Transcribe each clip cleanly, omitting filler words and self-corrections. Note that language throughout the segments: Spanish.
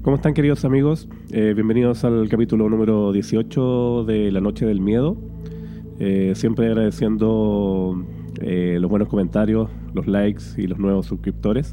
¿Cómo están, queridos amigos? Bienvenidos al capítulo número 18 de La Noche del Miedo. Siempre agradeciendo los buenos comentarios, los likes y los nuevos suscriptores.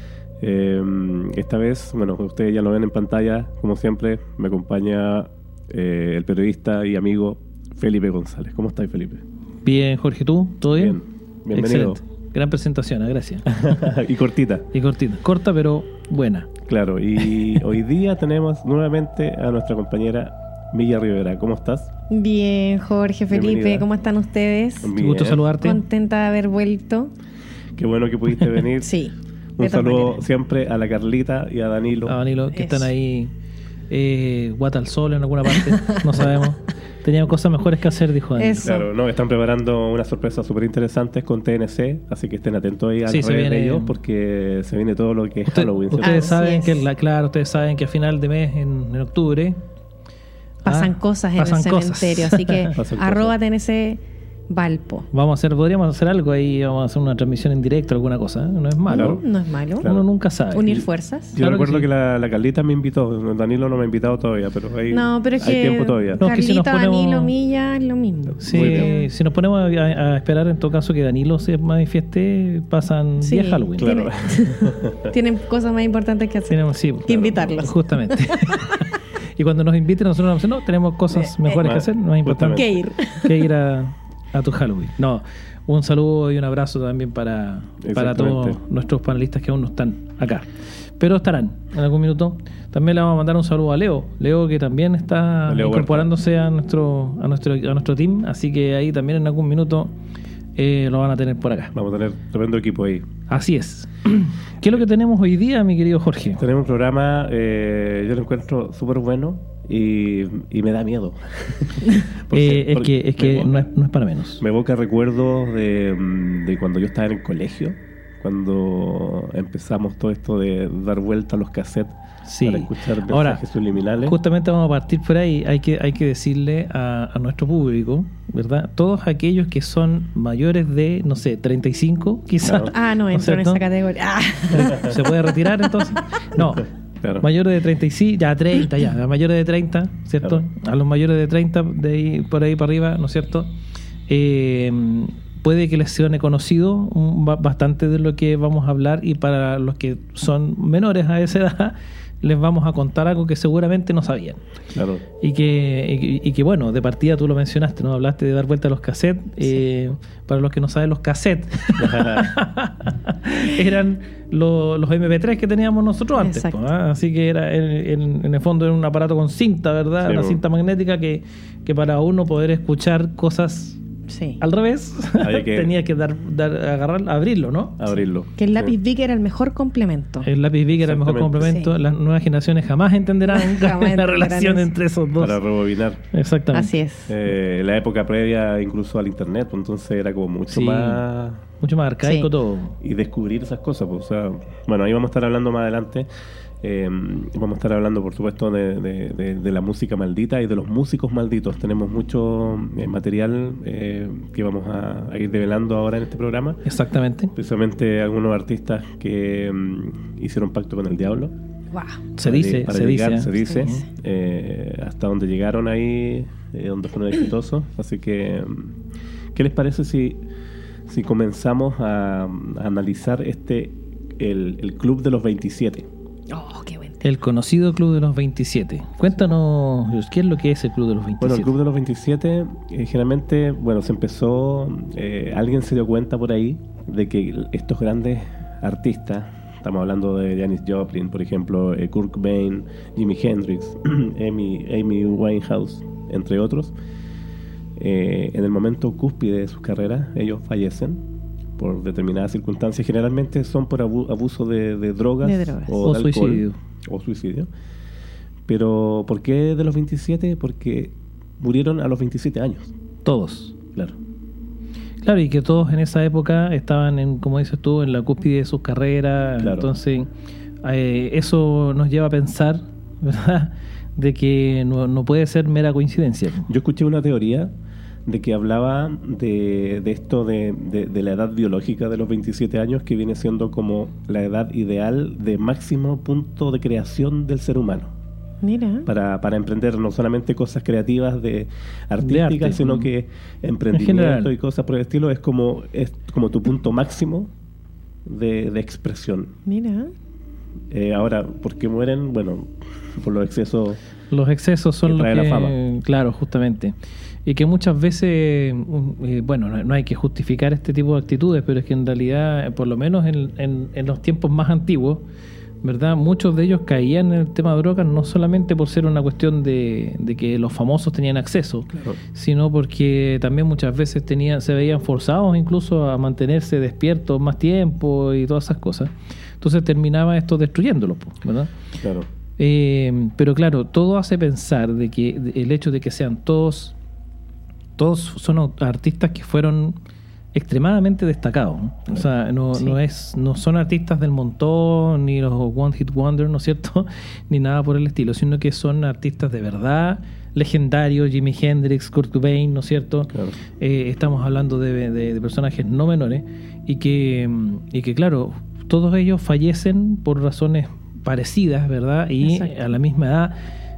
Esta vez, bueno, ustedes ya lo ven en pantalla, como siempre, me acompaña el periodista y amigo Felipe González. ¿Cómo estás, Felipe? Bien, Jorge, ¿tú? ¿Todo bien? Bienvenido. Excelente. Gran presentación, gracias. Y cortita. Y cortita. Corta, pero buena. Claro, y hoy día tenemos nuevamente a nuestra compañera Milla Rivera. ¿Cómo estás? Bien, Jorge, Felipe, Bienvenida. ¿Cómo están ustedes? Bien. Un gusto saludarte. Contenta de haber vuelto. Qué bueno que pudiste venir. Sí. Un de todas saludo maneras. siempre a la Carlita y a Danilo. A Danilo, que Eso. están ahí guata al sol en alguna parte, no sabemos. Teníamos cosas mejores que hacer, dijo Danilo. Eso. Claro, no, están preparando unas sorpresas súper interesantes con TNC, así que estén atentos ahí a Sí, las se redes de viene- ellos porque se viene todo lo que es Halloween. ¿cierto? Ustedes Así saben es. que claro, ustedes saben que a final de mes, en octubre, Pasan cosas en pasan el cosas. cementerio, así que Pasan arroba TNC Valpo. podríamos hacer algo ahí, vamos a hacer una transmisión en directo, alguna cosa, ¿eh? No es malo. Claro. No es malo. Claro. Uno nunca sabe. Unir fuerzas. Yo Claro que recuerdo sí. que la Carlita me invitó, Danilo no me ha invitado todavía, pero No, pero es hay que tiempo todavía. No, es que si nos Carlita, ponemos- Danilo, Milla, es lo mismo. Sí, Muy bien. si nos ponemos a esperar en todo caso que Danilo se manifieste, pasan Sí. 10 Halloween. Claro. Tienen cosas más importantes que hacer. Tenemos, sí, Que invitarlos. Justamente. Y cuando nos inviten, nosotros nos dicen, no, tenemos cosas mejores que hacer, no es importante Que ir. que ir a tu Halloween. No, un saludo y un abrazo también para todos Exactamente. nuestros panelistas que aún no están acá. Pero estarán en algún minuto. También le vamos a mandar un saludo a Leo. Leo que también está Leo incorporándose a nuestro team. Así que ahí también en algún minuto lo van a tener por acá. Vamos a tener tremendo equipo ahí. Así es. ¿Qué es lo que tenemos hoy día, mi querido Jorge? Tenemos un programa, yo lo encuentro súper bueno y me da miedo. Porque Es que no es para menos. me evoca recuerdos de cuando yo estaba en el colegio, cuando empezamos todo esto de dar vuelta a los cassettes Sí. para escuchar mensajes Ahora, subliminales. justamente vamos a partir por ahí. Hay que decirle a nuestro público, ¿verdad? Todos aquellos que son mayores de, no sé, 35, quizás. Claro. Ah, no entro en cierto? esa categoría. Ah. ¿Se puede retirar entonces? No. Claro. Mayores de 35, ya 30, ya. A mayores de 30, ¿cierto? A los mayores de 30, de ahí, por ahí para arriba, ¿no es cierto? Puede que les suene conocido bastante de lo que vamos a hablar, y para los que son menores a esa edad les vamos a contar algo que seguramente no sabían. Claro. Y que bueno, de partida tú lo mencionaste, ¿no? Hablaste de dar vuelta a los cassettes. Para los que no saben, los cassettes eran los MP3 que teníamos nosotros antes. Exacto. Pues, ¿ah? Así que era en el fondo era un aparato con cinta, ¿verdad? Sí, Una po. cinta magnética que para uno poder escuchar cosas Sí. al revés Había que- tenía que abrirlo, ¿no? Abrirlo. Que el Sí. lápiz Bic era el mejor complemento. El lápiz Bic era el mejor Exactamente. complemento. Sí. Las nuevas generaciones jamás entenderán Jamás la entenderán relación eso. entre esos dos. Para rebobinar. Exactamente. Así es. La época previa incluso al internet, pues, entonces era como mucho Sí. más... Mucho más arcaico Sí. todo. Y descubrir esas cosas, pues, o sea, bueno, ahí vamos a estar hablando más adelante. Vamos a estar hablando, por supuesto, de la música maldita y de los músicos malditos. Tenemos mucho material que vamos a ir develando ahora en este programa. Exactamente. Precisamente algunos artistas que hicieron pacto con el diablo. Wow. Se dice, Para se llegar, dice. se dice, dice. hasta donde llegaron ahí, donde fueron exitosos. Así que, ¿qué les parece si comenzamos a analizar el Club de los 27? Oh, qué buen. El conocido Club de los 27. Cuéntanos, ¿qué es lo que es el Club de los 27? Bueno, el Club de los 27, generalmente, bueno, se empezó, alguien se dio cuenta por ahí de que estos grandes artistas, estamos hablando de Janis Joplin, por ejemplo, Kurt Cobain, Jimi Hendrix, Amy Winehouse, entre otros, en el momento cúspide de sus carreras, ellos fallecen por determinadas circunstancias. Generalmente son por abuso de drogas, De drogas. o de alcohol, suicidio. o suicidio. Pero ¿por qué de los 27? Porque murieron a los 27 años. Todos. Claro. Claro, y que todos en esa época estaban, como dices tú, en la cúspide de sus carreras. Claro. Entonces, eso nos lleva a pensar, ¿verdad?, de que no puede ser mera coincidencia. Yo escuché una teoría de que hablaba de esto de la edad biológica de los 27 años, que viene siendo como la edad ideal de máximo punto de creación del ser humano. Mira. Para emprender no solamente cosas creativas de artísticas, arte, sino que emprendimiento general. y cosas por el estilo es como tu punto máximo de expresión. Mira. Ahora, ¿por qué mueren? Bueno, por los excesos. Los excesos son Que los trae que... la fama. Claro, justamente. Y que muchas veces, bueno, no hay que justificar este tipo de actitudes, pero es que en realidad, por lo menos en los tiempos más antiguos, ¿verdad? Muchos de ellos caían en el tema de drogas no solamente por ser una cuestión de que los famosos tenían acceso, Claro. sino porque también muchas veces se veían forzados incluso a mantenerse despiertos más tiempo y todas esas cosas. Entonces terminaba esto destruyéndolos, ¿verdad? Claro. Pero claro, todo hace pensar de que el hecho de que sean todos son artistas que fueron extremadamente destacados, ¿no? O sea, no son artistas del montón, ni los One Hit Wonder, ¿no es cierto? Ni nada por el estilo, sino que son artistas de verdad, legendarios, Jimi Hendrix, Kurt Cobain, ¿no es cierto? Claro. Estamos hablando de personajes no menores y que claro, todos ellos fallecen por razones parecidas, ¿verdad? Y Exacto. a la misma edad.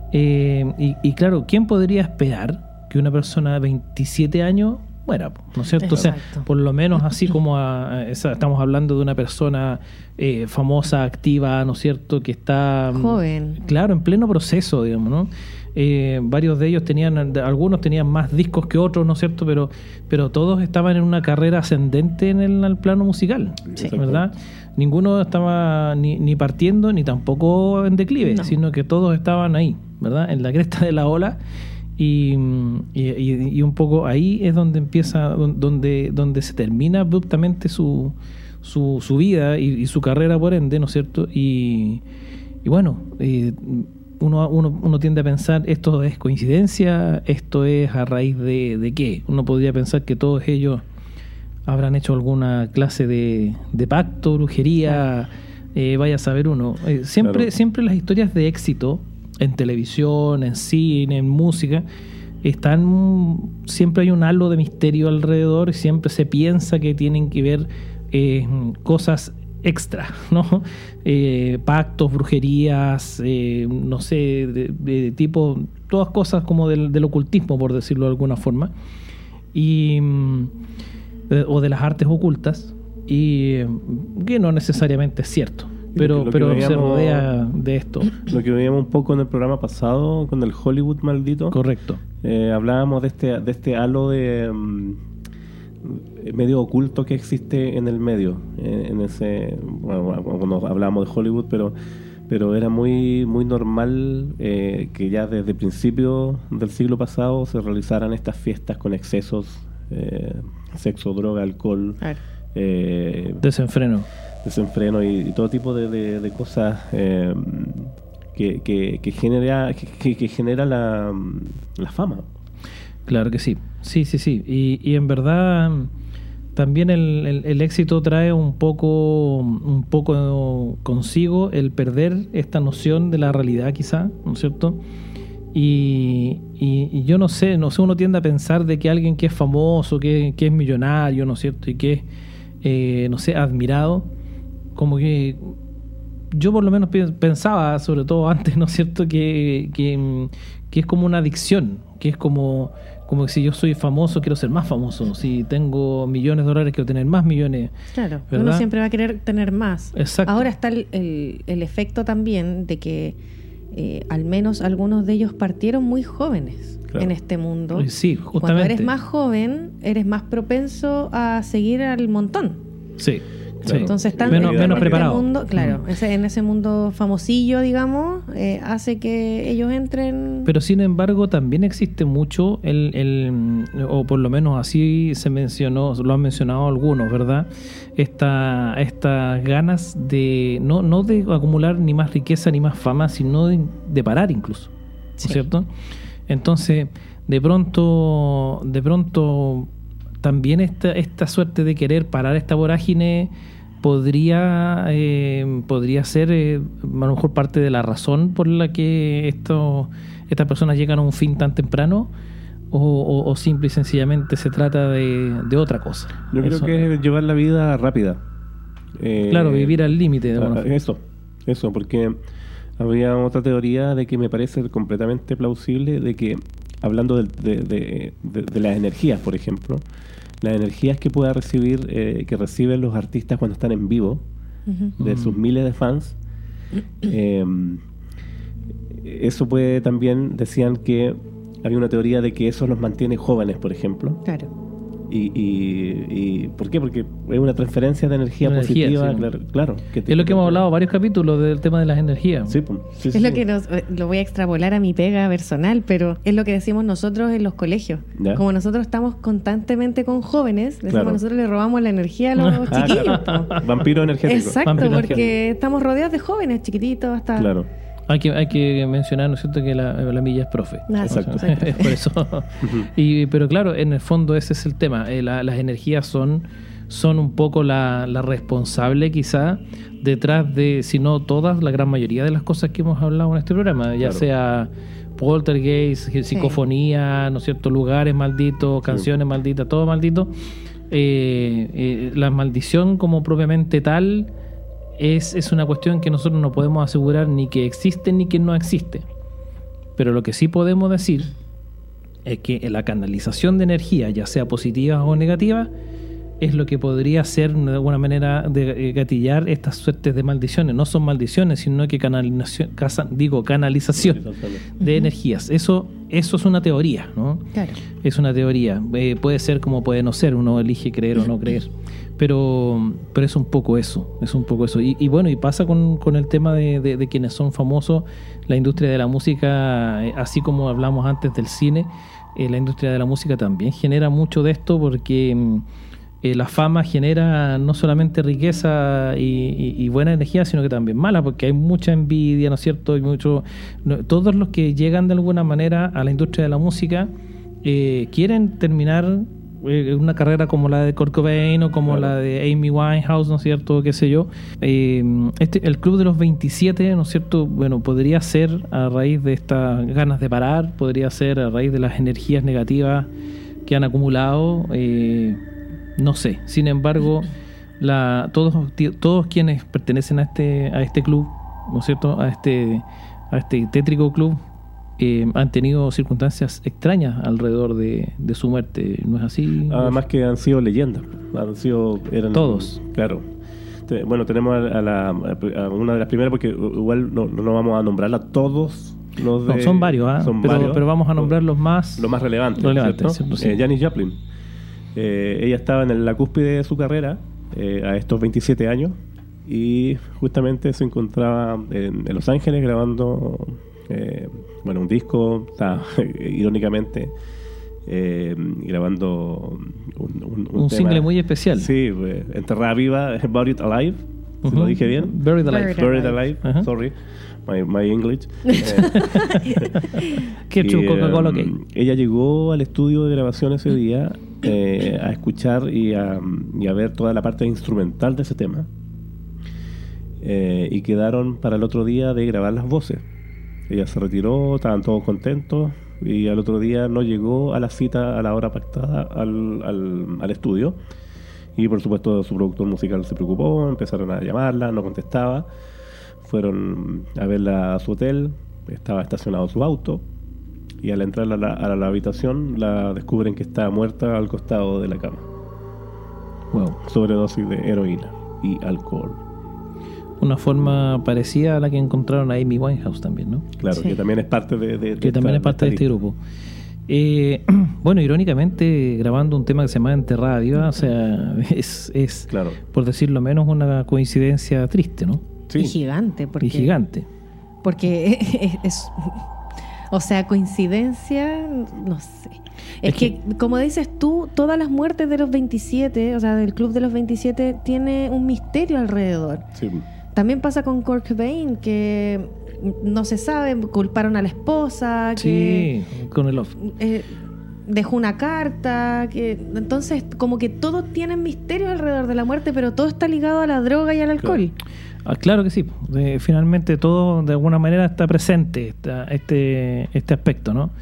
Y claro, ¿quién podría esperar que una persona de 27 años muera, ¿no es cierto? O sea, Exacto. por lo menos así como estamos hablando de una persona famosa, activa, ¿no es cierto? Que está... Joven. Claro, en pleno proceso, digamos, ¿no? Varios de ellos algunos tenían más discos que otros, ¿no es cierto? Pero todos estaban en una carrera ascendente en el plano musical, Sí. ¿verdad? Ninguno estaba ni partiendo ni tampoco en declive, No. sino que todos estaban ahí, ¿verdad? En la cresta de la ola. Y un poco ahí es donde empieza, donde se termina abruptamente su vida y su carrera por ende, ¿no es cierto? Y bueno, uno tiende a pensar, ¿esto es coincidencia? ¿Esto es a raíz de qué? Uno podría pensar que todos ellos habrán hecho alguna clase de pacto, brujería, vaya a saber uno. Siempre las historias de éxito en televisión, en cine, en música, siempre hay un halo de misterio alrededor y siempre se piensa que tienen que ver cosas extra, ¿no? Pactos, brujerías, no sé, de tipo, todas cosas como del ocultismo, por decirlo de alguna forma, o de las artes ocultas, y que no necesariamente es cierto. Pero Lo que se veíamos- rodea de esto. Lo que veíamos un poco en el programa pasado con el Hollywood maldito. Correcto. Hablábamos de este halo de medio oculto que existe en el medio, en ese, bueno, cuando hablábamos de Hollywood, pero era muy muy normal que ya desde principios del siglo pasado se realizaran estas fiestas con excesos, sexo, droga, alcohol, Claro. Desenfreno. desenfreno y todo tipo de cosas que genera la fama. Claro que sí. Sí. Y en verdad también el éxito trae un poco consigo el perder esta noción de la realidad, quizá, ¿no es cierto? Y yo no sé, uno tiende a pensar de que alguien que es famoso, que es millonario, ¿no es cierto? Y que es, no sé, admirado, como que yo por lo menos pensaba, sobre todo antes, ¿no es cierto?, que es como una adicción, que es como que si yo soy famoso, quiero ser más famoso. Si tengo millones de dólares, quiero tener más millones. Claro, ¿verdad? uno siempre va a querer tener más. Exacto. Ahora está el efecto también de que al menos algunos de ellos partieron muy jóvenes Claro. en este mundo. Sí, Y cuando justamente. eres más joven, eres más propenso a seguir al montón. Sí. Claro. Entonces, están menos en este preparado. mundo, claro, Mm. en ese mundo famosillo, digamos, hace que ellos entren. Pero sin embargo también existe mucho o por lo menos así se mencionó, lo han mencionado algunos, ¿verdad? Estas ganas de no de acumular ni más riqueza ni más fama, sino de parar incluso, ¿no es Sí. cierto? Entonces, de pronto también esta suerte de querer parar esta vorágine podría ser a lo mejor parte de la razón por la que estas personas llegan a un fin tan temprano, o simple y sencillamente se trata de otra cosa? Yo creo que es llevar la vida rápida. Claro, vivir al límite. Eso, porque había otra teoría de que me parece completamente plausible, de que, hablando de las energías, por ejemplo, las energías que pueda recibir, que reciben los artistas cuando están en vivo, de sus miles de fans, eso puede también, decían que había una teoría de que eso los mantiene jóvenes, por ejemplo. Claro. ¿Y por qué? Porque es una transferencia de energía positiva, sí. Claro. Es lo que hemos hablado varios capítulos del tema de las energías. Sí, es lo que lo voy a extrapolar a mi pega personal, pero es lo que decimos nosotros en los colegios. ¿Ya? Como nosotros estamos constantemente con jóvenes, decimos, nosotros le robamos la energía a los chiquillos. Vampiro energético. Exacto, Vampiro porque energético. Estamos rodeados de jóvenes, chiquititos hasta... Claro. Hay que mencionar, ¿no es cierto?, que la milla es profe. Exacto. Es por eso. Pero claro, en el fondo ese es el tema. Las energías son un poco la responsable, quizá, detrás de, si no todas, la gran mayoría de las cosas que hemos hablado en este programa, ya sea poltergeist, psicofonía, ¿no es cierto?, lugares malditos, canciones malditas, todo maldito. La maldición como propiamente tal es una cuestión que nosotros no podemos asegurar ni que existe ni que no existe. Pero lo que sí podemos decir es que la canalización de energía, ya sea positiva o negativa, es lo que podría ser de alguna manera de gatillar estas suertes de maldiciones. No son maldiciones, sino que canalización de energías. Eso es una teoría, ¿no? Claro. Es una teoría. Puede ser como puede no ser, uno elige creer o no creer. Pero es un poco eso, Y bueno, y pasa con el tema de quienes son famosos. La industria de la música, así como hablamos antes del cine, la industria de la música también genera mucho de esto, porque la fama genera no solamente riqueza y buena energía, sino que también mala, porque hay mucha envidia, ¿no es cierto? Todos los que llegan de alguna manera a la industria de la música quieren terminar una carrera como la de Kurt Cobain o como la de Amy Winehouse, ¿no es cierto? Qué sé yo. El Club de los 27, ¿no es cierto? Bueno, podría ser a raíz de estas ganas de parar, podría ser a raíz de las energías negativas que han acumulado, no sé. Sin embargo, todos quienes pertenecen a este club, ¿no es cierto?, a este tétrico club, han tenido circunstancias extrañas alrededor de su muerte, ¿no es así? Además que han sido leyendas, eran todos. Claro. Bueno, tenemos a una de las primeras, porque igual no vamos a nombrarla todos. Son varios, pero vamos a nombrar los más relevantes, ¿cierto? Sí. Janis Joplin. Ella estaba en la cúspide de su carrera a estos 27 años, y justamente se encontraba en Los Ángeles grabando un disco, irónicamente grabando un single muy especial. Sí, Enterrada Viva, Buried Alive, ¿se lo dije bien? Buried Alive. Uh-huh. Sorry, my English. Qué chuco, Coca-Cola, ella llegó al estudio de grabación ese día a escuchar y a ver toda la parte instrumental de ese tema, y quedaron para el otro día de grabar las voces. Ella se retiró, estaban todos contentos, y al otro día no llegó a la cita a la hora pactada al estudio, y por supuesto su productor musical se preocupó, empezaron a llamarla, no contestaba, fueron a verla a su hotel, estaba estacionado su auto, y al entrar a la habitación la descubren que está muerta al costado de la cama. Wow. Sobredosis de heroína y alcohol. Una forma parecida a la que encontraron a Amy Winehouse también, ¿no? Claro, sí. Que también es parte de este grupo. Bueno, irónicamente, grabando un tema que se llama Enterrada Viva, o sea, es claro, por decirlo menos, una coincidencia triste, ¿no? Sí. Y gigante. Porque o sea, coincidencia, no sé. Es que, como dices tú, todas las muertes de los 27, o sea, del Club de los 27, tiene un misterio alrededor. Sí. También pasa con Kurt Cobain, que no se sabe, culparon a la esposa, que con el off. Dejó una carta, entonces como que todos tienen misterios alrededor de la muerte, pero todo está ligado a la droga y al alcohol. Claro que sí. Finalmente todo de alguna manera está presente, este aspecto, ¿no?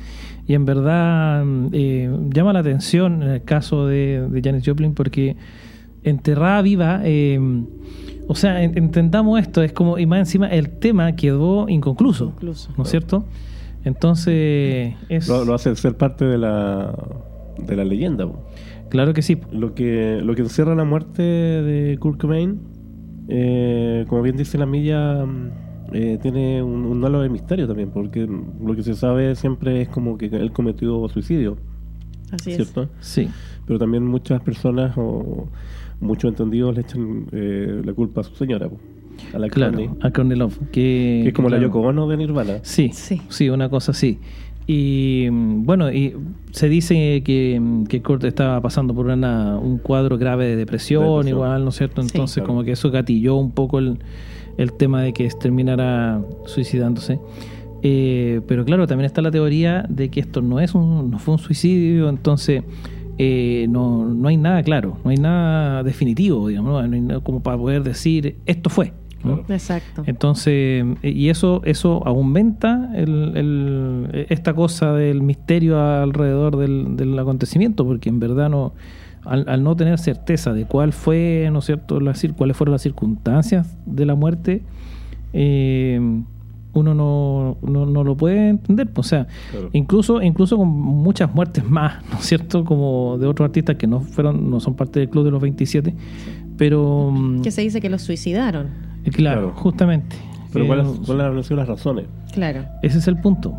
Y en verdad llama la atención en el caso de Janis Joplin porque enterrada viva, o sea, entendamos esto, es como, y más encima el tema quedó inconcluso. ¿No es cierto? Entonces lo hace ser parte de la leyenda. Claro que sí. Lo que encierra la muerte de Kurt Cobain, como bien dice la milla, tiene un halo de misterio también, porque lo que se sabe siempre es como que él cometió suicidio. Así ¿cierto? es. Sí. Pero también muchas personas o muchos entendidos le echan la culpa a su señora, a la Courtney, a Courtney Love, que es como la Yoko Ono de Nirvana. Sí, una cosa así. Y bueno, y se dice que Kurt estaba pasando por un cuadro grave de depresión, igual, ¿no es cierto? Entonces claro, como que eso gatilló un poco el tema de que terminara suicidándose. Pero claro, también está la teoría de que esto no fue un suicidio, entonces no hay nada claro, no hay nada definitivo, digamos, no hay nada como para poder decir esto fue, ¿no? Exacto. Entonces, y eso aumenta esta cosa del misterio alrededor del acontecimiento, porque en verdad al no tener certeza de cuál fue, ¿no es cierto?, cuáles fueron las circunstancias de la muerte, uno no lo puede entender, o sea, claro, incluso con muchas muertes más, ¿no es cierto?, como de otros artistas que no son parte del Club de los 27, pero que se dice que los suicidaron. Claro, justamente. Pero ¿cuáles han sido las razones? Claro. Ese es el punto.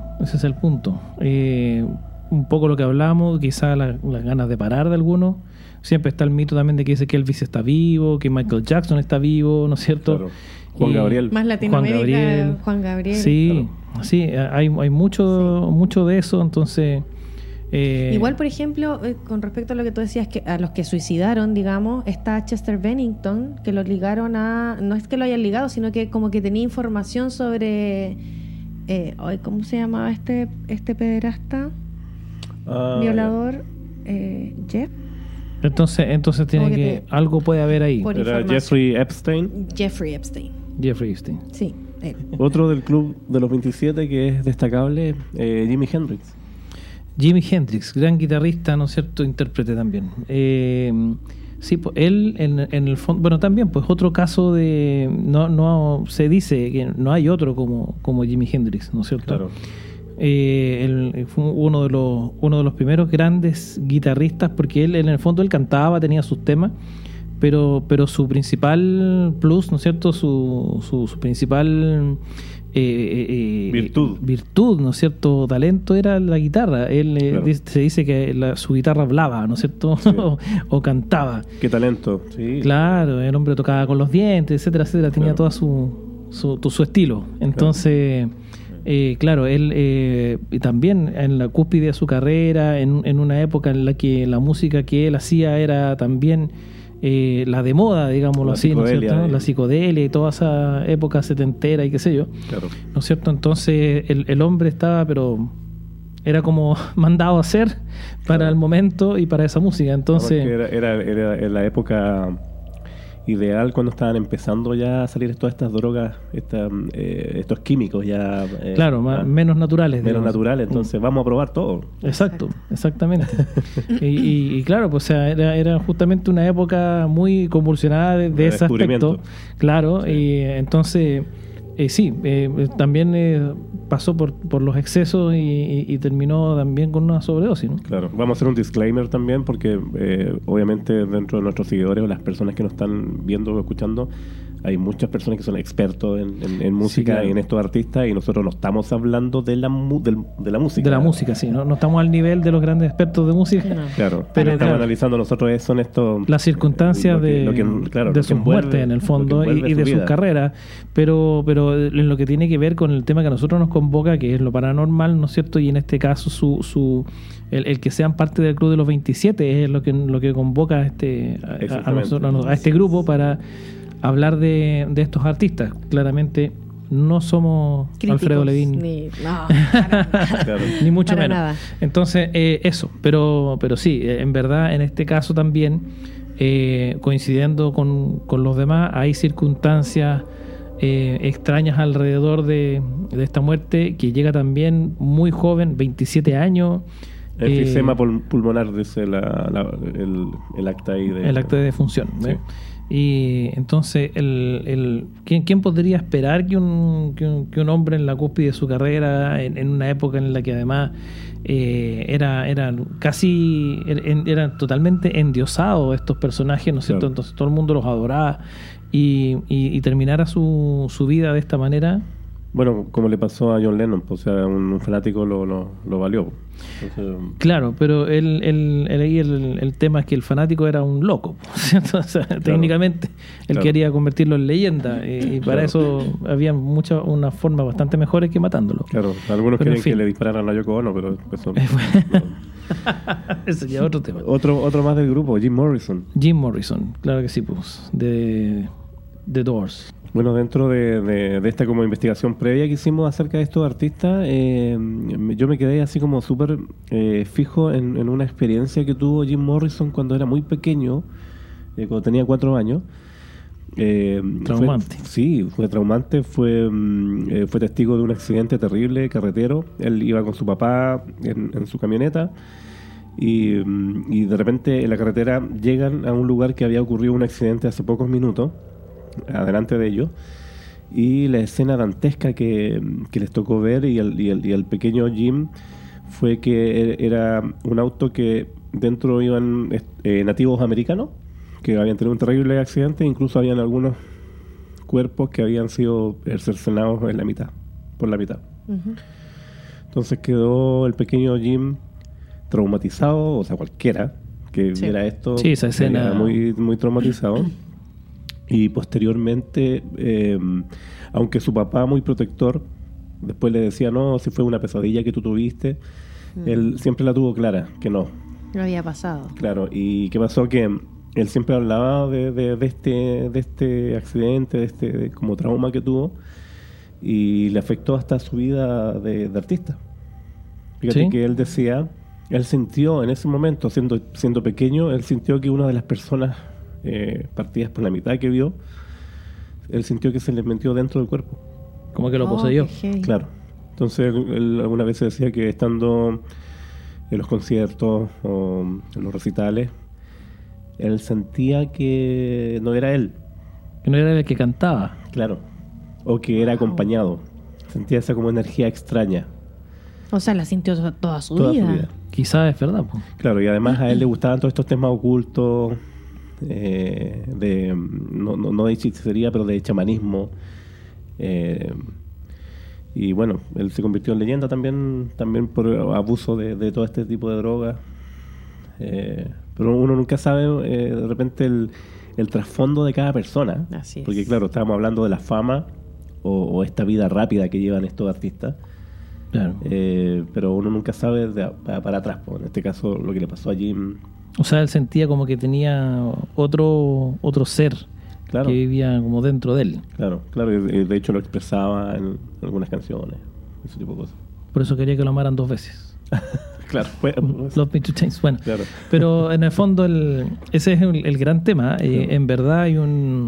Un poco lo que hablamos, quizás las ganas de parar de algunos. Siempre está el mito también de que dice que Elvis está vivo, que Michael Jackson está vivo, ¿no es cierto? Claro. Juan Gabriel. Más Latinoamérica, Juan Gabriel. Sí, claro, sí, hay mucho de eso, entonces... Igual, por ejemplo, con respecto a lo que tú decías, que a los que suicidaron, digamos, está Chester Bennington, que lo ligaron no es que lo hayan ligado, sino que como que tenía información sobre... ¿cómo se llamaba este pederasta? Violador, Jeff. Entonces tiene que algo puede haber ahí. Era Jeffrey Epstein. Jeffrey Epstein. Sí, él. Otro del Club de los 27 que es destacable, Jimi Hendrix. Jimi Hendrix, gran guitarrista, ¿no es cierto?, intérprete también. Sí, pues él en el fondo, bueno, también pues otro caso de no se dice que no hay otro como Jimi Hendrix, ¿no es cierto? Claro. Él fue uno de los primeros grandes guitarristas, porque él en el fondo él cantaba, tenía sus temas, pero su principal plus, ¿no es cierto?, su principal virtud, ¿no es cierto?, talento era la guitarra. Él claro, se dice que su guitarra hablaba, ¿no es cierto? Sí. o cantaba. Qué talento. Sí. Claro, el hombre tocaba con los dientes, etcétera, tenía toda su estilo. Entonces, claro, él también en la cúspide de su carrera, en una época en la que la música que él hacía era también la de moda, digámoslo así, ¿no es cierto? La psicodelia y toda esa época setentera y qué sé yo, claro, ¿no es cierto? Entonces el hombre estaba, pero era como mandado a hacer para el momento y para esa música. Entonces era la época ideal cuando estaban empezando ya a salir todas estas drogas, estos químicos ya claro, menos naturales, menos naturales, entonces vamos a probar todo. Exactamente. y claro, pues o sea, era justamente una época muy convulsionada de ese aspecto, claro, sí. Y entonces también pasó por los excesos y terminó también con una sobredosis, ¿no? Claro, vamos a hacer un disclaimer también porque obviamente dentro de nuestros seguidores o las personas que nos están viendo o escuchando hay muchas personas que son expertos en música, sí, claro, y en estos artistas, y nosotros no estamos hablando de la música. De la música, sí, no estamos al nivel de los grandes expertos de música. No. Claro, pero estamos analizando nosotros son estos... Las circunstancias de sus muertes en el fondo y de sus carreras, pero en lo que tiene que ver con el tema que a nosotros nos convoca, que es lo paranormal, ¿no es cierto? Y en este caso el que sean parte del Club de los 27 es lo que convoca a este grupo para hablar de estos artistas. Claramente no somos críticos, Alfredo Levin ni mucho menos nada. Entonces eso, pero sí, en verdad en este caso también coincidiendo con los demás hay circunstancias extrañas alrededor de esta muerte, que llega también muy joven, 27 años. Enfisema pulmonar, dice el acta ahí el acta de defunción. Sí. Y entonces, ¿quién podría esperar que un hombre en la cúspide de su carrera, en una época en la que además eran totalmente endiosados estos personajes, ¿no es cierto? Claro. Entonces todo el mundo los adoraba y terminara su vida de esta manera? Bueno, como le pasó a John Lennon, pues, o sea, un fanático lo valió. Entonces, claro, pero el tema es que el fanático era un loco, ¿cierto? O sea, claro, técnicamente él claro, quería convertirlo en leyenda, y para claro, eso había unas formas bastante mejores que matándolo. Claro, algunos Pero, querían en fin, que le dispararan a Yoko Ono, pero eso no. Ese ya es otro tema. Otro más del grupo, Jim Morrison. Jim Morrison, claro que sí, pues, de The Doors. Bueno, dentro de esta como investigación previa que hicimos acerca de estos artistas, yo me quedé así como súper fijo en una experiencia que tuvo Jim Morrison cuando era muy pequeño, cuando tenía 4 años. Traumante. Fue traumante. Fue testigo de un accidente terrible carretero. Él iba con su papá en su camioneta y de repente en la carretera llegan a un lugar que había ocurrido un accidente hace pocos minutos adelante de ellos, y la escena dantesca que les tocó ver y el pequeño Jim fue que era un auto que dentro iban nativos americanos que habían tenido un terrible accidente, incluso habían algunos cuerpos que habían sido cercenados por la mitad. Uh-huh. Entonces quedó el pequeño Jim traumatizado, o sea, cualquiera que viera esto, sí, esa escena muy, muy traumatizado. Y posteriormente, aunque su papá, muy protector, después le decía, no, si fue una pesadilla que tú tuviste, él siempre la tuvo clara, que no. No había pasado. Claro, y ¿qué pasó? Que él siempre hablaba de este accidente, de como trauma que tuvo, y le afectó hasta su vida de artista. Fíjate, ¿sí?, que él decía, él sintió en ese momento, siendo pequeño, él sintió que una de las personas partidas por la mitad que vio, él sintió que se le metió dentro del cuerpo, como que lo poseyó. Claro. Entonces él alguna vez decía que estando en los conciertos o en los recitales, él sentía que no era él, que no era el que cantaba, claro, o que era acompañado. Sentía esa como energía extraña. O sea, la sintió toda su vida. Quizás es verdad, pues. Claro, y además a él le gustaban todos estos temas ocultos, no de hechicería, pero de chamanismo, y bueno, él se convirtió en leyenda también por abuso de todo este tipo de drogas, pero uno nunca sabe de repente el trasfondo de cada persona. Así es. Porque claro, estábamos hablando de la fama o esta vida rápida que llevan estos artistas. Claro. Pero uno nunca sabe para atrás, pues. En este caso lo que le pasó a Jim. O sea, él sentía como que tenía otro ser, claro, que vivía como dentro de él. Claro, y de hecho lo expresaba en algunas canciones, ese tipo de cosas. Por eso quería que lo amaran 2 veces. Claro, Love Me to Change. Bueno, claro. Pero en el fondo ese es el gran tema. Claro. En verdad hay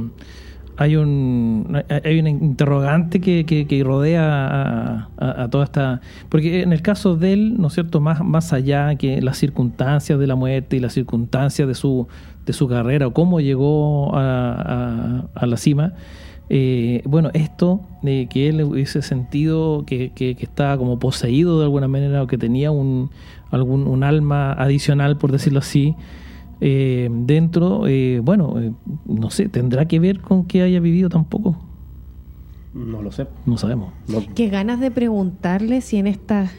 una interrogante que rodea a toda esta, porque en el caso de él, ¿no es cierto?, más allá que las circunstancias de la muerte y las circunstancias de su carrera o cómo llegó a la cima, bueno, esto de que él hubiese sentido que estaba como poseído de alguna manera, o que tenía un alma adicional, por decirlo así, dentro, no sé, ¿tendrá que ver con que haya vivido tan poco? No lo sé. No sabemos. No. Qué ganas de preguntarle si en estas,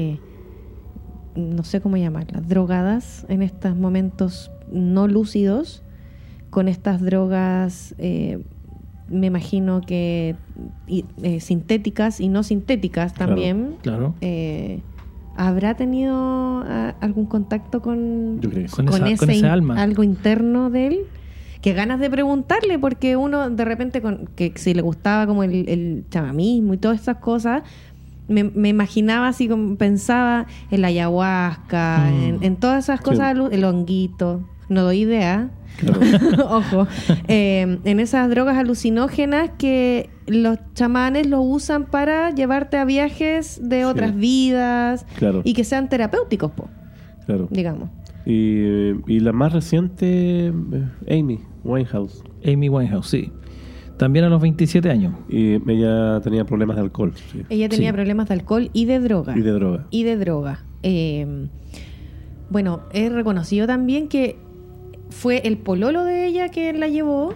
no sé cómo llamarlas, drogadas, en estos momentos no lúcidos, con estas drogas, me imagino que sintéticas y no sintéticas también. Claro. ¿Habrá tenido algún contacto con ese alma, algo interno de él? Qué ganas de preguntarle, porque uno de repente, que si le gustaba como el chamamismo y todas estas cosas, me imaginaba así, como pensaba en la ayahuasca, en todas esas cosas, sí, el honguito. no doy idea, Claro. ojo, en esas drogas alucinógenas que los chamanes lo usan para llevarte a viajes de otras vidas Claro. y que sean terapéuticos, Claro. digamos. Y la más reciente, Amy Winehouse. Amy Winehouse, sí. También a los 27 años. Y ella tenía problemas de alcohol. Sí. Ella tenía Sí. problemas de alcohol y de droga. Y de droga. Y de droga. Bueno, es reconocido también que fue el pololo de ella que la llevó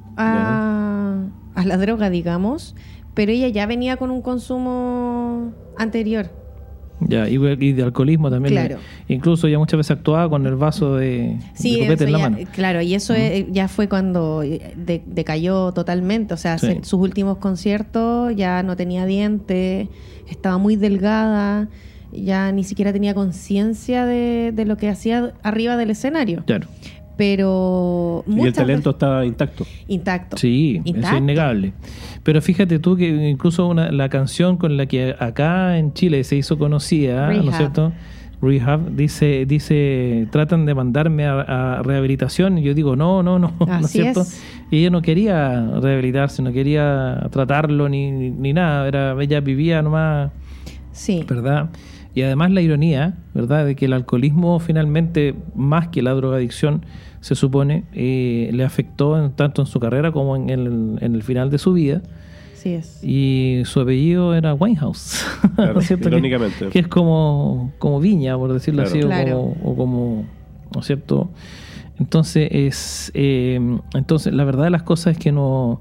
a la droga, digamos, pero ella ya venía con un consumo anterior. Ya, y de alcoholismo también. Claro. Incluso ya muchas veces actuaba con el vaso de copete eso en la ya, mano. claro, y eso ya fue cuando decayó totalmente. O sea, Sí. sus últimos conciertos ya no tenía dientes, estaba muy delgada, ya ni siquiera tenía conciencia de lo que hacía arriba del escenario. Claro. Pero Y el muchas talento estaba intacto. veces- intacto. Sí, eso Intacto. es innegable. Pero fíjate tú que incluso la canción con la que acá en Chile se hizo conocida, ¿no es Rehab. cierto? Rehab, dice tratan de mandarme a rehabilitación y yo digo, no, ¿no es Así cierto? es. Y ella no quería rehabilitarse, no quería tratarlo ni nada, ella vivía nomás, Sí. ¿verdad? Y además la ironía, ¿verdad?, de que el alcoholismo finalmente, más que la drogadicción, se supone, le afectó tanto en su carrera como en el final de su vida. Sí es. Y su apellido era Winehouse. Claro, ¿No es cierto? irónicamente. Que es como Viña, por decirlo Claro. así, Claro. o como, ¿no es cierto? Entonces, entonces la verdad de las cosas es que no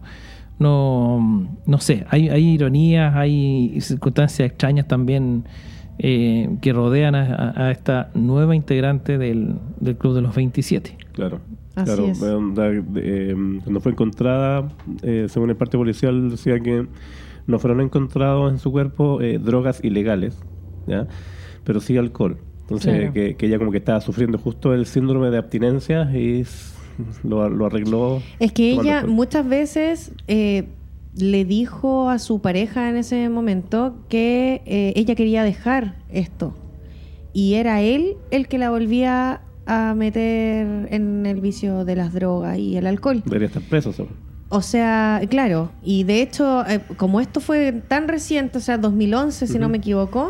sé, hay ironías, hay circunstancias extrañas también que rodean a esta nueva integrante del Club de los 27. Claro. Así Claro. es. Cuando fue encontrada, según el parte policial, decía que no fueron encontrados en su cuerpo drogas ilegales, ¿ya? Pero sí alcohol. Entonces, Claro. que ella como que estaba sufriendo justo el síndrome de abstinencia y lo arregló. Es que tomando ella alcohol. muchas veces le dijo a su pareja en ese momento que ella quería dejar esto. Y era él el que la volvía a meter en el vicio de las drogas y el alcohol. Debería estar preso, ¿sabes? O sea, claro. Y de hecho, como esto fue tan reciente, o sea, 2011, si no me equivoco,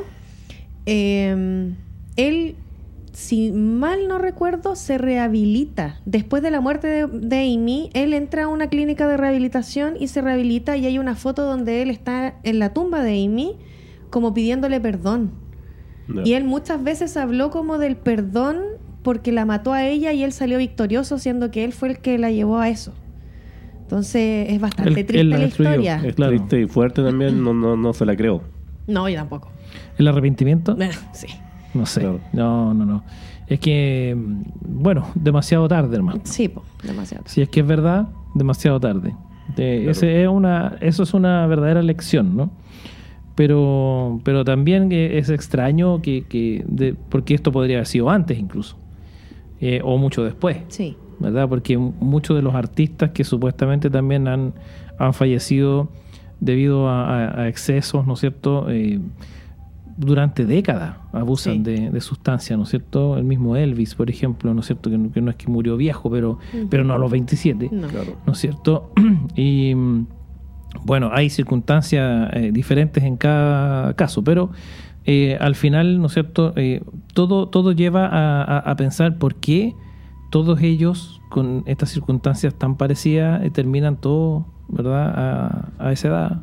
él, si mal no recuerdo, se rehabilita. Después de la muerte de Amy, él entra a una clínica de rehabilitación y se rehabilita, y hay una foto donde él está en la tumba de Amy como pidiéndole perdón. No. Y él muchas veces habló como del perdón porque la mató a ella y él salió victorioso, siendo que él fue el que la llevó a eso. Entonces es bastante Él triste la la destruyó. historia. Es Claro. triste y fuerte también, no se la creo. No, yo tampoco. ¿El arrepentimiento? Sí. No sé. Claro. No. Es que, bueno, demasiado tarde, hermano. Sí, demasiado. Si es que es verdad, demasiado tarde. Eso es una verdadera lección, ¿no? Pero también es extraño porque esto podría haber sido antes incluso, o mucho después, Sí. ¿verdad? Porque muchos de los artistas que supuestamente también han fallecido debido a excesos, ¿no es cierto?, durante décadas abusan Sí. de sustancias, ¿no es cierto? El mismo Elvis, por ejemplo, ¿no es cierto? Que no es que murió viejo, pero no a los 27, No. Claro. ¿no es cierto? Y bueno, hay circunstancias diferentes en cada caso, pero al final, ¿no es cierto? Todo lleva a pensar por qué todos ellos, con estas circunstancias tan parecidas, terminan todos, ¿verdad?, a esa edad.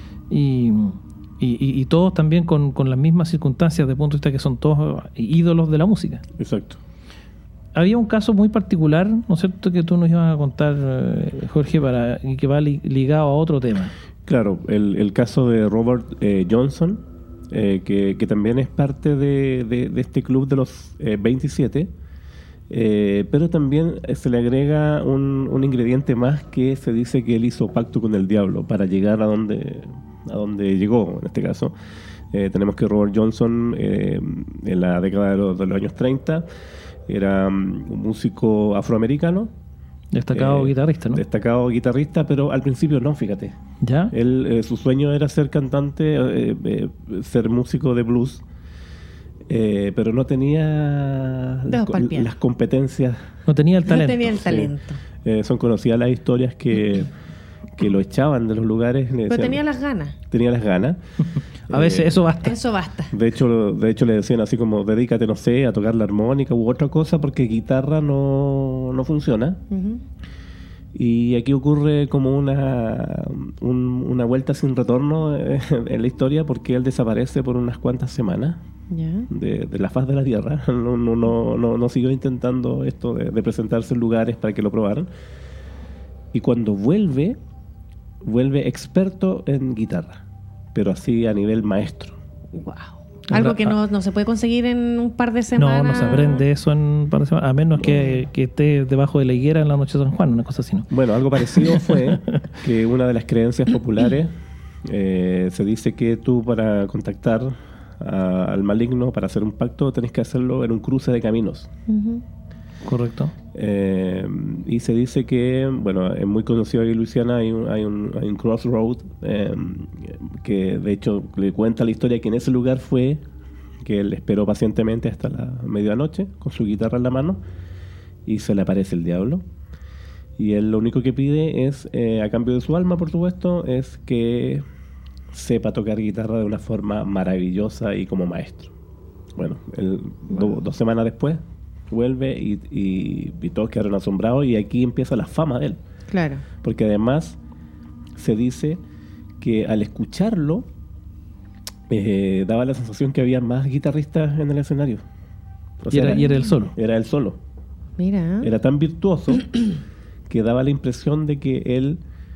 Y todos también con las mismas circunstancias, de punto de vista que son todos ídolos de la música. Exacto. Había un caso muy particular, ¿no es cierto?, que tú nos ibas a contar, Jorge, y que va ligado a otro tema. Claro, el caso de Robert Johnson, que también es parte de este club de los 27, pero también se le agrega un ingrediente más, que se dice que él hizo pacto con el diablo para llegar a donde llegó, en este caso. Tenemos que Robert Johnson, en la década de los años 30, era un músico afroamericano. Destacado guitarrista, ¿no? Destacado guitarrista, pero al principio no, fíjate. ¿Ya? Él, su sueño era ser cantante, ser músico de blues. pero no tenía las competencias. No tenía el talento. No tenía el talento. Sí. Son conocidas las historias que lo echaban de los lugares. Pero tenía las ganas. Tenía las ganas. A veces eso basta. Eso basta. De hecho le decían así como, dedícate, no sé, a tocar la armónica u otra cosa, porque guitarra no funciona. Ujú. Y aquí ocurre como una vuelta sin retorno en la historia, porque él desaparece por unas cuantas semanas Ya. de la faz de la tierra. No siguió intentando esto de presentarse en lugares para que lo probaran. Y cuando vuelve experto en guitarra, pero así a nivel maestro. Wow. Algo que no se puede conseguir en un par de semanas. No se aprende eso en un par de semanas, a menos que esté debajo de la higuera en la noche de San Juan, una cosa así, ¿no? Bueno, algo parecido fue que una de las creencias populares se dice que tú, para contactar al maligno, para hacer un pacto, tenés que hacerlo en un cruce de caminos. Ujú. Correcto. Y se dice que, bueno, es muy conocido aquí en Luisiana, hay un crossroad que de hecho le cuenta la historia que en ese lugar fue que él esperó pacientemente hasta la medianoche con su guitarra en la mano y se le aparece el diablo. Y él lo único que pide es, a cambio de su alma, por supuesto, es que sepa tocar guitarra de una forma maravillosa y como maestro. Bueno, él, 2 semanas después vuelve y todos quedaron asombrados, y aquí empieza la fama de él. Claro. Porque además se dice que al escucharlo daba la sensación que había más guitarristas en el escenario. O sea, Y era él solo. Era él solo. Mira. Era tan virtuoso que daba la impresión de que él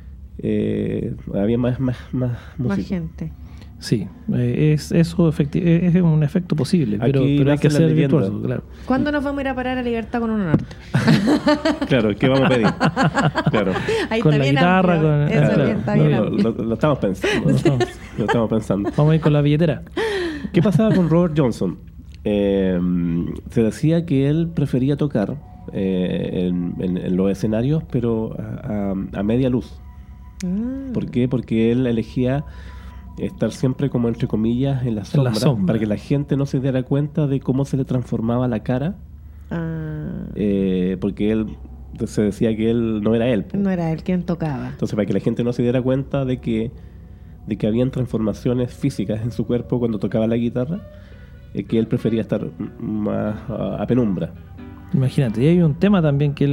había más músicos. gente. Sí, es un efecto posible, pero Aquí hay nace que la ser leyenda. virtuoso, claro. ¿Cuándo nos vamos a ir a parar a Libertad con un norte? Claro, ¿qué vamos a pedir? Claro. Ahí Con está la bien guitarra, amplio. con- Eso claro. bien, está bien Lo amplio. estamos pensando. Lo estamos pensando. Vamos a ir con la billetera. ¿Qué pasaba con Robert Johnson? Se decía que él prefería tocar en los escenarios, pero a media luz. Ah. ¿Por qué? Porque él elegía estar siempre como entre comillas en la sombra, para que la gente no se diera cuenta de cómo se le transformaba la cara, Ah. porque él se decía que él no era él. No era él quien tocaba. Entonces, para que la gente no se diera cuenta de que habían transformaciones físicas en su cuerpo cuando tocaba la guitarra, que él prefería estar más a penumbra. Imagínate, y hay un tema también que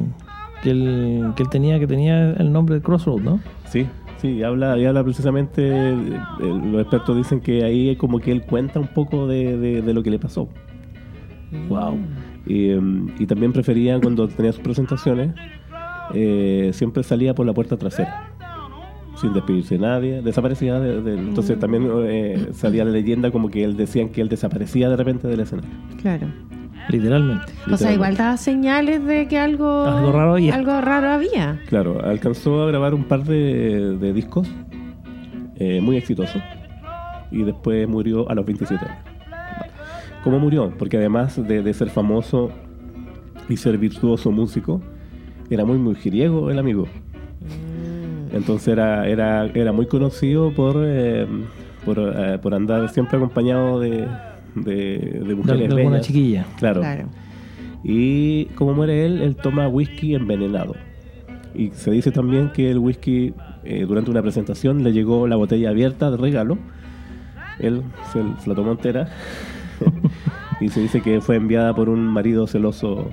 él tenía el nombre de Crossroad, ¿no? Sí, habla precisamente, los expertos dicen que ahí es como que él cuenta un poco de lo que le pasó. Wow. Y también prefería, cuando tenía sus presentaciones, siempre salía por la puerta trasera, sin despedirse de nadie, desaparecía entonces también salía la leyenda como que decían que él desaparecía de repente del escenario. Claro. Literalmente. O sea, igual daba señales de que algo raro había. Claro, alcanzó a grabar un par de discos muy exitosos y después murió a los 27 años. ¿Cómo murió? Porque además de ser famoso y ser virtuoso músico, era muy mujeriego el amigo. Entonces era muy conocido por andar siempre acompañado de mujeres De alguna bellas. chiquilla. Claro. Y como muere él toma whisky envenenado. Y se dice también que el whisky, durante una presentación, le llegó la botella abierta de regalo. Él se la tomó entera. Y se dice que fue enviada por un marido celoso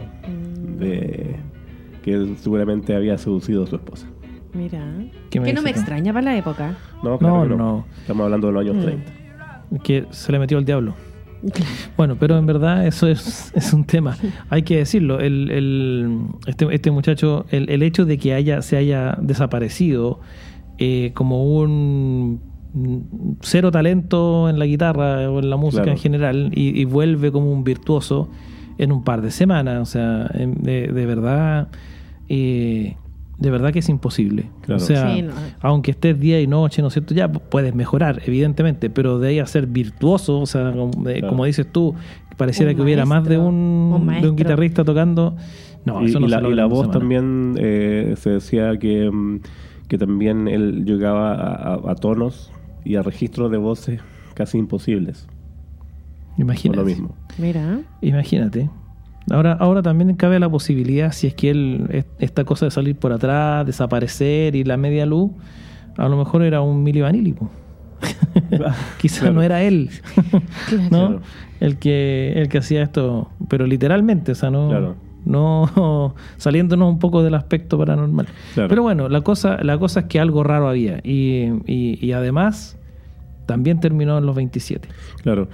que él seguramente había seducido a su esposa. Mira. ¿Qué me Que no me dice, extraña para la época. No, claro que no. Estamos hablando de los años 30. Que se le metió el diablo. Bueno, pero en verdad eso es un tema. Hay que decirlo. Este muchacho, el hecho de que se haya desaparecido como un cero talento en la guitarra o en la música en general y vuelve como un virtuoso en un par de semanas. O sea, de verdad que es imposible. Claro. O sea, Sí, no. aunque estés día y noche, ¿no es cierto? Ya puedes mejorar, evidentemente, pero de ahí a ser virtuoso, o sea, como dices tú, pareciera Un que hubiera más de un maestro. guitarrista tocando. No, eso no se logra y la en una voz semana. también se decía que también él llegaba a tonos y a registros de voces casi imposibles. Imagínate. Por lo mismo. Mira. Imagínate. Ahora también cabe la posibilidad, si es que él, esta cosa de salir por atrás, desaparecer y la media luz, a lo mejor era un Milli Vanilli. Quizás Claro. no era él, Claro. ¿no? Claro. El que hacía esto, pero literalmente, o sea, Claro. no saliéndonos un poco del aspecto paranormal. Claro. Pero bueno, la cosa es que algo raro había y además también terminó en los 27. Claro.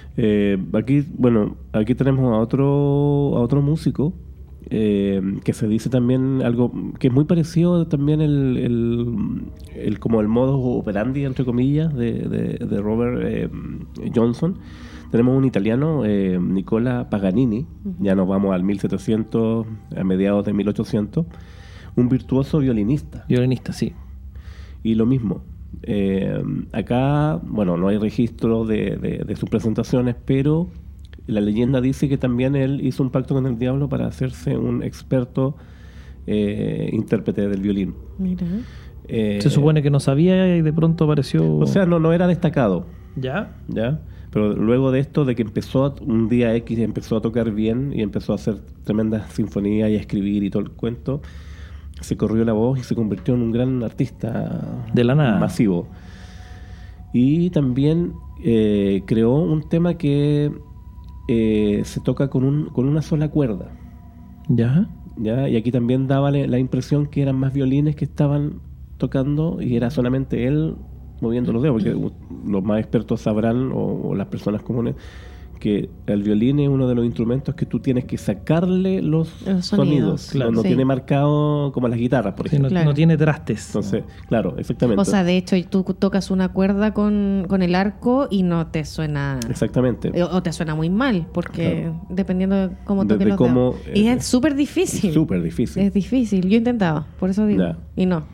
Aquí tenemos a otro músico que se dice también algo que es muy parecido también como el modus operandi, entre comillas, de Robert Johnson. Tenemos un italiano, Nicola Paganini, ya nos vamos al 1700, a mediados de 1800, un virtuoso violinista. Violinista, sí. Y lo mismo, acá, bueno, no hay registro de sus presentaciones, pero la leyenda dice que también él hizo un pacto con el diablo para hacerse un experto intérprete del violín. Mira. Se supone que no sabía y de pronto apareció... O sea, no era destacado, ¿Ya? ¿ya? Pero luego de esto, de que empezó un día X, empezó a tocar bien y empezó a hacer tremendas sinfonías y a escribir y todo el cuento, se corrió la voz y se convirtió en un gran artista De la nada. masivo. Y también creó un tema que se toca con una sola cuerda, ¿Ya? ¿ya? Y aquí también daba la impresión que eran más violines que estaban tocando y era solamente él moviendo los dedos, porque los más expertos sabrán, o las personas comunes, que el violín es uno de los instrumentos que tú tienes que sacarle los sonidos. claro. No Sí. tiene marcado como las guitarras, por Sí, ejemplo. Claro. no tiene trastes. Entonces, claro, exactamente. O sea, de hecho, tú tocas una cuerda con el arco y no te suena... Exactamente. O te suena muy mal, porque Claro. dependiendo de cómo De toques los cómo, dedos. Y es súper difícil. Súper difícil. Es difícil. Yo intentaba, por eso digo. Ya. Y no.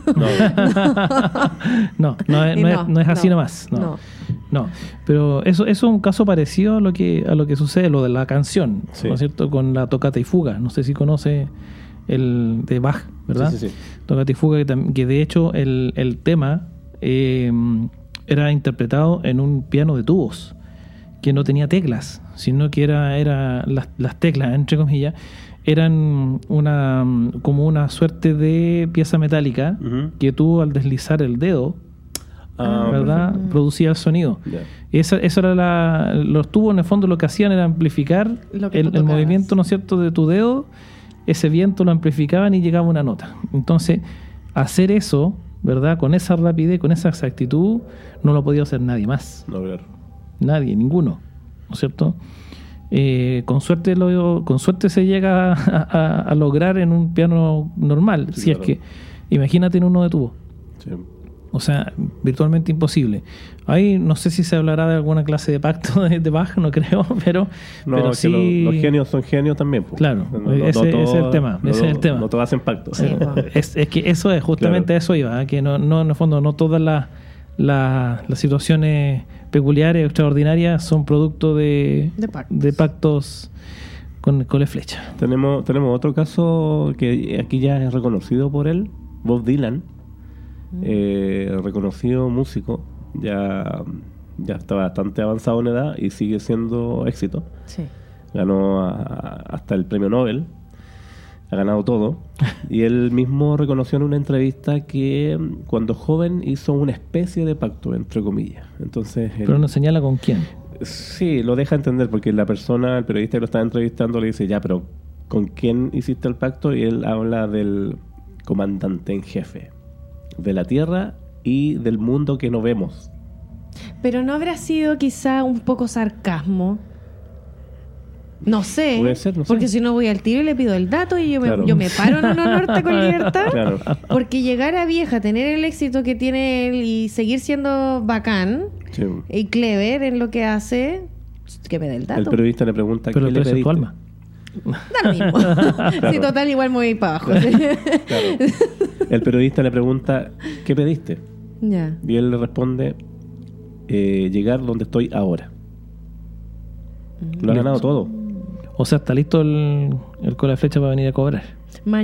No, no es así no, nomás. No. no. No. Pero eso es un caso parecido a lo que sucede, lo de la canción, Sí. ¿no es cierto? Con la tocata y fuga. No sé si conoce el de Bach, ¿verdad? Sí. Tocata y fuga, que de hecho el tema era interpretado en un piano de tubos, que no tenía teclas, sino que era las teclas, entre comillas, eran como una suerte de pieza metálica Ujú. que tú al deslizar el dedo, ¿verdad? Producía el sonido. Ya. Eso era los tubos en el fondo lo que hacían era amplificar Lo que tú el tocabas. movimiento, ¿no es cierto?, de tu dedo. Ese viento lo amplificaban y llegaba una nota. Entonces, hacer eso, ¿verdad?, con esa rapidez, con esa exactitud, no lo podía hacer nadie más. No, claro. Nadie, ninguno, ¿no es cierto? Con suerte se llega a lograr en un piano normal, Sí, si claro. es que, imagínate en uno de tubo. Sí. O sea, virtualmente imposible. Ahí no sé si se hablará de alguna clase de pacto de Bach, no creo, pero No, sí. que los genios son genios también. pues. Claro, ese es el tema, ese es el tema. No todos hacen pactos. Sí. Es que eso es, justamente Claro. a eso iba, ¿eh? Que no, en el fondo, no todas las situaciones peculiares o extraordinarias son producto de pactos con la flecha. Tenemos otro caso que aquí ya es reconocido por él, Bob Dylan, reconocido músico, ya está bastante avanzado en edad y sigue siendo éxito. Sí. Ganó hasta el premio Nobel, ha ganado todo. Y él mismo reconoció en una entrevista que cuando joven hizo una especie de pacto, entre comillas. Entonces, Pero no señala con quién. sí, lo deja entender porque la persona, el periodista que lo estaba entrevistando le dice, ya, pero ¿con quién hiciste el pacto? Y él habla del comandante en jefe, de la tierra y del mundo que no vemos. Pero no habrá sido quizá un poco sarcasmo. No sé. Puede ser, no sé. Porque si no voy al tiro y le pido el dato y Claro. yo me paro en una norte con libertad. Claro. Porque llegar a vieja, tener el éxito que tiene él y seguir siendo bacán Sí. y clever en lo que hace, que me dé el El dato. periodista le pregunta, Pero ¿qué el le precio de tu pediste? alma. Da lo mismo. Sí, total, igual me voy a ir para abajo. Claro. El periodista le pregunta, ¿qué pediste? Ya. Y él le responde, llegar donde estoy ahora. Lo ha ganado todo. O sea, está listo el cola de flecha para venir a cobrar.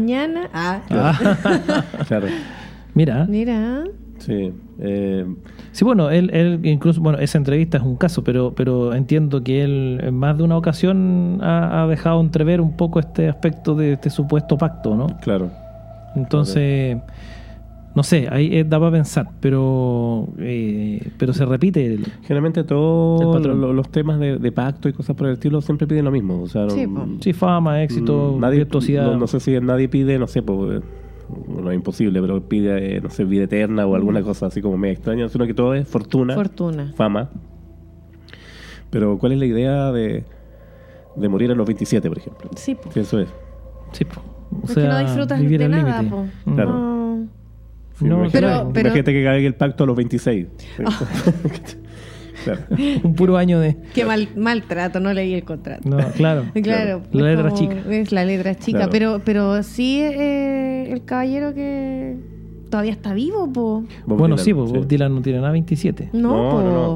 Mañana. Claro. Mira, Mira. Sí. Sí, bueno, él incluso, bueno, esa entrevista es un caso, pero entiendo que él en más de una ocasión ha dejado entrever un poco este aspecto de este supuesto pacto, ¿no? Claro. Entonces, no sé, ahí da para pensar, pero se repite. Generalmente El todos patrón. los temas de pacto y cosas por el estilo siempre piden lo mismo. O sea, Sí, po. Sí, fama, éxito, virtuosidad. No sé si nadie pide, no sé, pues, no es imposible, pero pide, no sé, vida eterna o alguna cosa así como medio extraña, sino que todo es fortuna, fama. Pero ¿cuál es la idea de morir a los 27, por ejemplo? Sí, po. Sí, eso es. Sí, po. O Es sea, que no disfrutas vivir de al nada, límite. po. Claro. No. Sí, No, imagínate, pero- imagínate que caiga el pacto a los 26. Claro. Un puro año de... Qué maltrato, no leí el contrato. No, claro. Claro, La es letra como- chica. Es la letra chica, Claro. pero sí el caballero que todavía está vivo, po. Bob Bueno, Dylan, sí, pues Bob Dylan no tiene nada 27. No, No, po, no, no.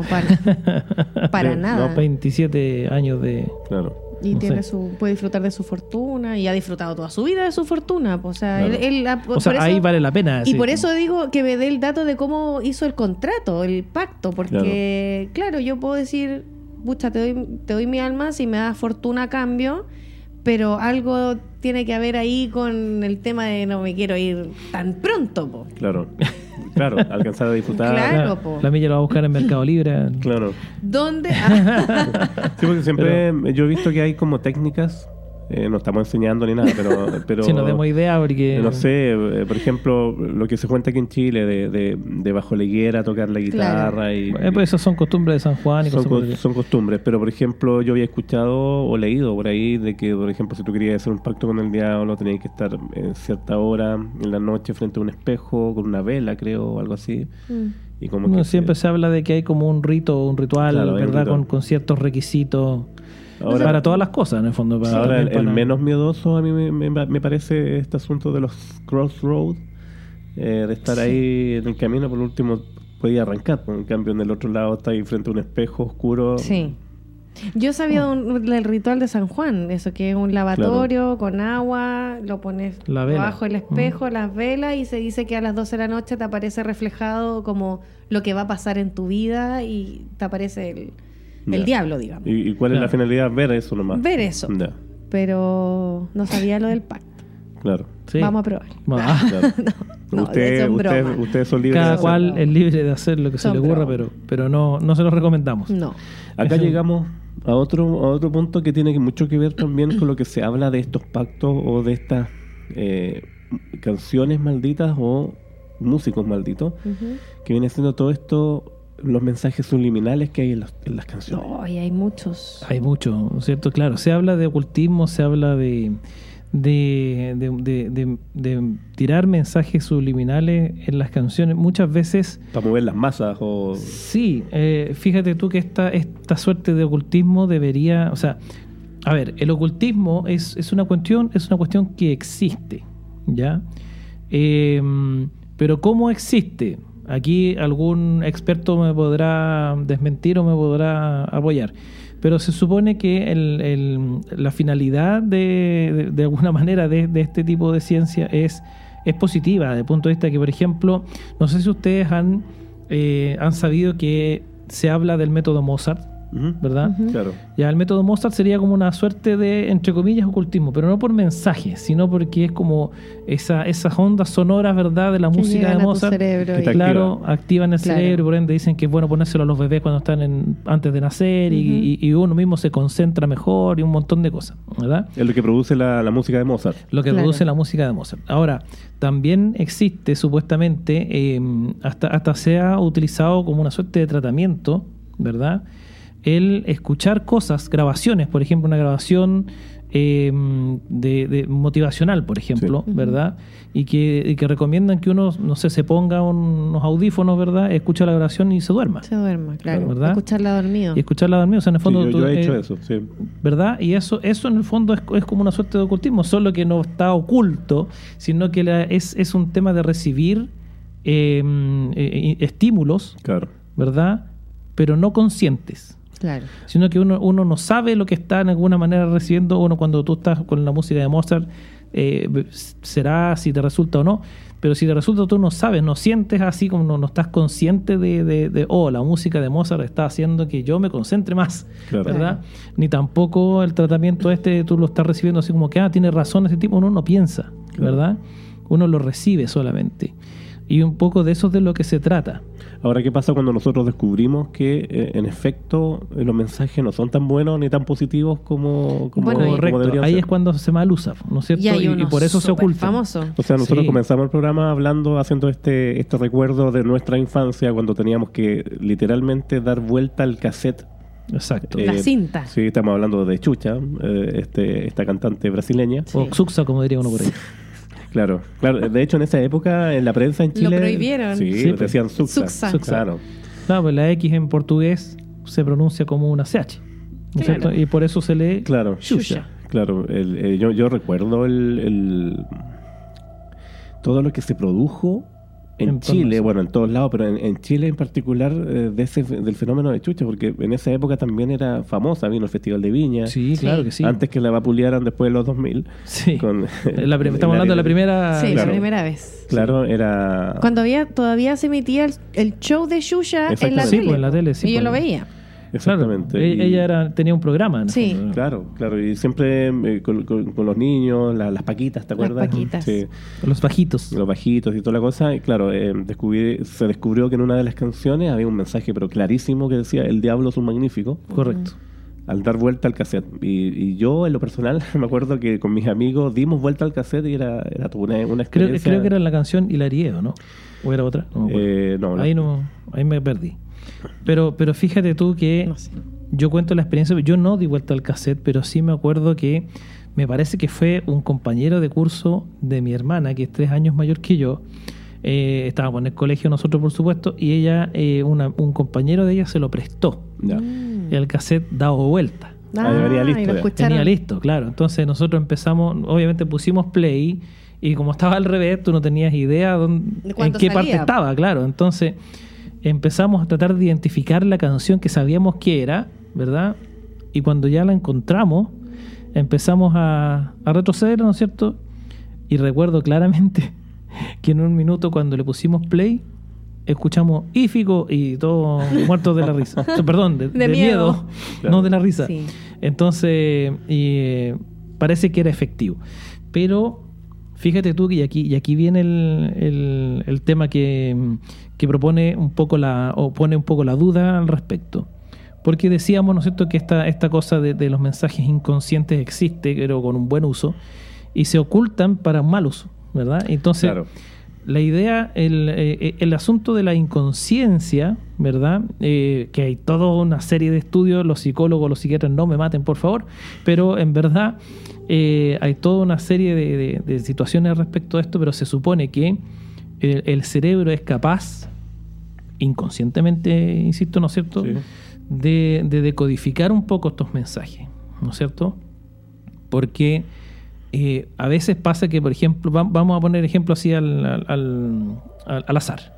para Sí, nada. No, 27 años de... Claro. Y no tiene sé. puede disfrutar de su fortuna y ha disfrutado toda su vida de su fortuna. Po. O sea, Claro. O sea, ahí vale la pena. Y sí. por eso digo que me dé el dato de cómo hizo el contrato, el pacto, porque claro, yo puedo decir, pucha, te doy mi alma si me das fortuna a cambio, pero algo tiene que haber ahí con el tema de no me quiero ir tan pronto, po. Claro. Claro, alcanzar a disfrutar. Claro. po. La milla lo va a buscar en Mercado Libre. Claro. ¿Dónde? Ah, Sí, porque siempre yo he visto que hay como técnicas, no estamos enseñando ni nada, pero Si nos demos idea, porque... no sé, por ejemplo, lo que se cuenta aquí en Chile de bajo la higuera tocar la guitarra Claro. y Pues esas son costumbres de San Juan y son, cosas por el- son costumbres, pero por ejemplo yo había escuchado o leído por ahí de que, por ejemplo, si tú querías hacer un pacto con el diablo tenías que estar en cierta hora en la noche frente a un espejo con una vela, creo, o algo así. Y como Bueno, que siempre se habla de que hay como un rito, un ritual, Claro, hay un ¿verdad? ritual. Con ciertos requisitos Ahora- para todas las cosas, en el fondo. Para, Ahora, también el para- menos miedoso a mí me parece este asunto de los crossroads, de estar ahí en el camino, por último podía arrancar, pues, en cambio en el otro lado está ahí frente a un espejo oscuro. sí. Yo sabía del ritual de San Juan, eso que es un lavatorio con agua, lo pones La vela. bajo el espejo, las velas, y se dice que a las 12 de la noche te aparece reflejado como lo que va a pasar en tu vida y te aparece el Ya. diablo, digamos. ¿Y cuál es Claro. la finalidad? Ver eso nomás. Ver eso. Ya, Pero no sabía lo del pacto. claro. Sí. Vamos a probar. Bueno, Claro. No, son bromas. Ustedes son libres de cada hacerlo. cual es libre de hacer lo que se Son le ocurra, bromas. pero no se lo recomendamos. No. Acá Eso- llegamos a otro punto que tiene mucho que ver también con lo que se habla de estos pactos o de estas canciones malditas o músicos malditos, Ujú. que viene siendo todo esto, los mensajes subliminales que hay en las canciones. No, y hay muchos. Hay mucho, ¿no es cierto? Claro, se habla de ocultismo, se habla de tirar mensajes subliminales en las canciones. Muchas veces, Para mover las masas o... sí, fíjate tú que esta suerte de ocultismo debería, o sea, a ver, el ocultismo es una cuestión que existe, ¿ya? Pero ¿cómo existe? Aquí algún experto me podrá desmentir o me podrá apoyar. Pero se supone que la finalidad de alguna manera de este tipo de ciencia es positiva, desde el punto de vista que, por ejemplo, no sé si ustedes han sabido que se habla del método Mozart, Ujú. ¿verdad? Ujú. Claro. Ya el método Mozart sería como una suerte de, entre comillas, ocultismo, pero no por mensajes, sino porque es como esas ondas sonoras, ¿verdad?, de la Que música llegan de a tu Mozart. cerebro Que y- te Claro, activan el Claro. cerebro, por ende dicen que es bueno ponérselo a los bebés cuando están antes de nacer y uno mismo se concentra mejor y un montón de cosas, ¿verdad? Es lo que produce la música de Mozart. Lo que Claro. produce la música de Mozart. Ahora, también existe supuestamente, hasta se ha utilizado como una suerte de tratamiento, ¿verdad? El escuchar cosas, grabaciones, por ejemplo, una grabación de motivacional, por ejemplo, Sí. ¿verdad? Y que recomiendan que uno, no sé, se ponga unos audífonos, ¿verdad? Escucha la grabación y se duerma. Se duerma, claro. ¿Verdad? Escucharla dormido. Y escucharla dormido, o sea, en el Sí, fondo... yo he hecho tú, eso, sí. ¿verdad? Y eso en el fondo es como una suerte de ocultismo, solo que no está oculto, sino que es un tema de recibir estímulos, Claro. ¿verdad? Pero no conscientes, Claro. sino que uno no sabe lo que está en alguna manera recibiendo. Uno, cuando tú estás con la música de Mozart, será si te resulta o no, pero si te resulta tú no sabes, no sientes así como no estás consciente de la música de Mozart está haciendo que yo me concentre más, Claro. ¿verdad? Ni tampoco el tratamiento tú lo estás recibiendo así como que tiene razón ese tipo, uno no piensa, ¿verdad? Uno lo recibe solamente. Y un poco de eso es de lo que se trata. Ahora, ¿qué pasa cuando nosotros descubrimos que, en efecto, los mensajes no son tan buenos ni tan positivos como Bueno, Correcto, deberían ahí ser? es cuando se mal usa, ¿no es cierto? Y hay Y uno por eso se súper oculta. famoso. O sea, nosotros Sí. comenzamos el programa haciendo este recuerdo de nuestra infancia, cuando teníamos que literalmente dar vuelta al cassette. Exacto. La cinta. Sí, estamos hablando de Xuxa, esta cantante brasileña. Sí. O Xuxa, como diría uno por ahí. Claro. De hecho, en esa época, en la prensa en Lo Chile... prohibieron. Sí, Sí, pues. decían Xuxa. Xuxa. Claro. No, pues la X en portugués se pronuncia como una CH, ¿no es Claro. cierto? Y por eso se lee Claro. Xuxa. Claro, yo recuerdo todo lo que se produjo en En torno a Chile, eso. bueno, en todos lados, pero en Chile en particular, del fenómeno de Xuxa, porque en esa época también era famosa, vino el Festival de Viña, Sí, claro Sí. que sí. antes que la vapulearan después de los 2000. Sí. con- Estamos hablando de la primera... Sí, Claro. la primera vez. Claro, era... Cuando todavía se emitía el show de Xuxa en la Exactamente. Sí, tele. pues en la tele, sí. Y yo pues. lo veía. Exactamente. Claro, Y- ella tenía un programa. En el Sí. fondo. Claro, y siempre con los niños, las paquitas, ¿te Las acuerdas? paquitas. Sí. Los bajitos. Los bajitos y toda la cosa, y claro, se descubrió que en una de las canciones había un mensaje pero clarísimo que decía el diablo es un magnífico, Correcto. al dar vuelta al cassette. Y yo en lo personal me acuerdo que con mis amigos dimos vuelta al cassette y era toda una Creo experiencia. que era la canción Hilarieo, ¿no? ¿O era otra? No me acuerdo. No, Ahí me perdí. Pero fíjate tú que No sé. yo cuento la experiencia, yo no di vuelta al cassette, pero sí me acuerdo que me parece que fue un compañero de curso de mi hermana, que es 3 años mayor que yo. Estábamos en el colegio nosotros, por supuesto, y ella, un compañero de ella se lo prestó. ya. El cassette dado vuelta. Ah, venía listo y lo ya. escucharon. Tenía listo, claro. Entonces nosotros empezamos, obviamente pusimos play, y como estaba al revés, tú no tenías idea ¿De en cuánto qué salía? parte estaba, claro. Entonces empezamos a tratar de identificar la canción que sabíamos que era, ¿verdad? Y cuando ya la encontramos, empezamos a retroceder, ¿no es cierto? Y recuerdo claramente que en un minuto cuando le pusimos play, escuchamos Ífico y todos muertos de la risa. Perdón, de De miedo, miedo. Claro. no de la risa. Sí. Entonces, parece que era efectivo. Pero fíjate tú que y aquí viene el tema que propone un poco pone un poco la duda al respecto. Porque decíamos, ¿no es cierto?, que esta cosa de los mensajes inconscientes existe, pero con un buen uso, y se ocultan para un mal uso, ¿verdad? Entonces, Claro. la idea, el asunto de la inconsciencia, ¿verdad? Que hay toda una serie de estudios, los psicólogos, los psiquiatras no me maten, por favor, pero en verdad hay toda una serie de situaciones respecto a esto, pero se supone que el cerebro es capaz, inconscientemente, insisto, ¿no es cierto?, Sí. de decodificar un poco estos mensajes, ¿no es cierto? Porque a veces pasa que, por ejemplo, vamos a poner ejemplo así al azar.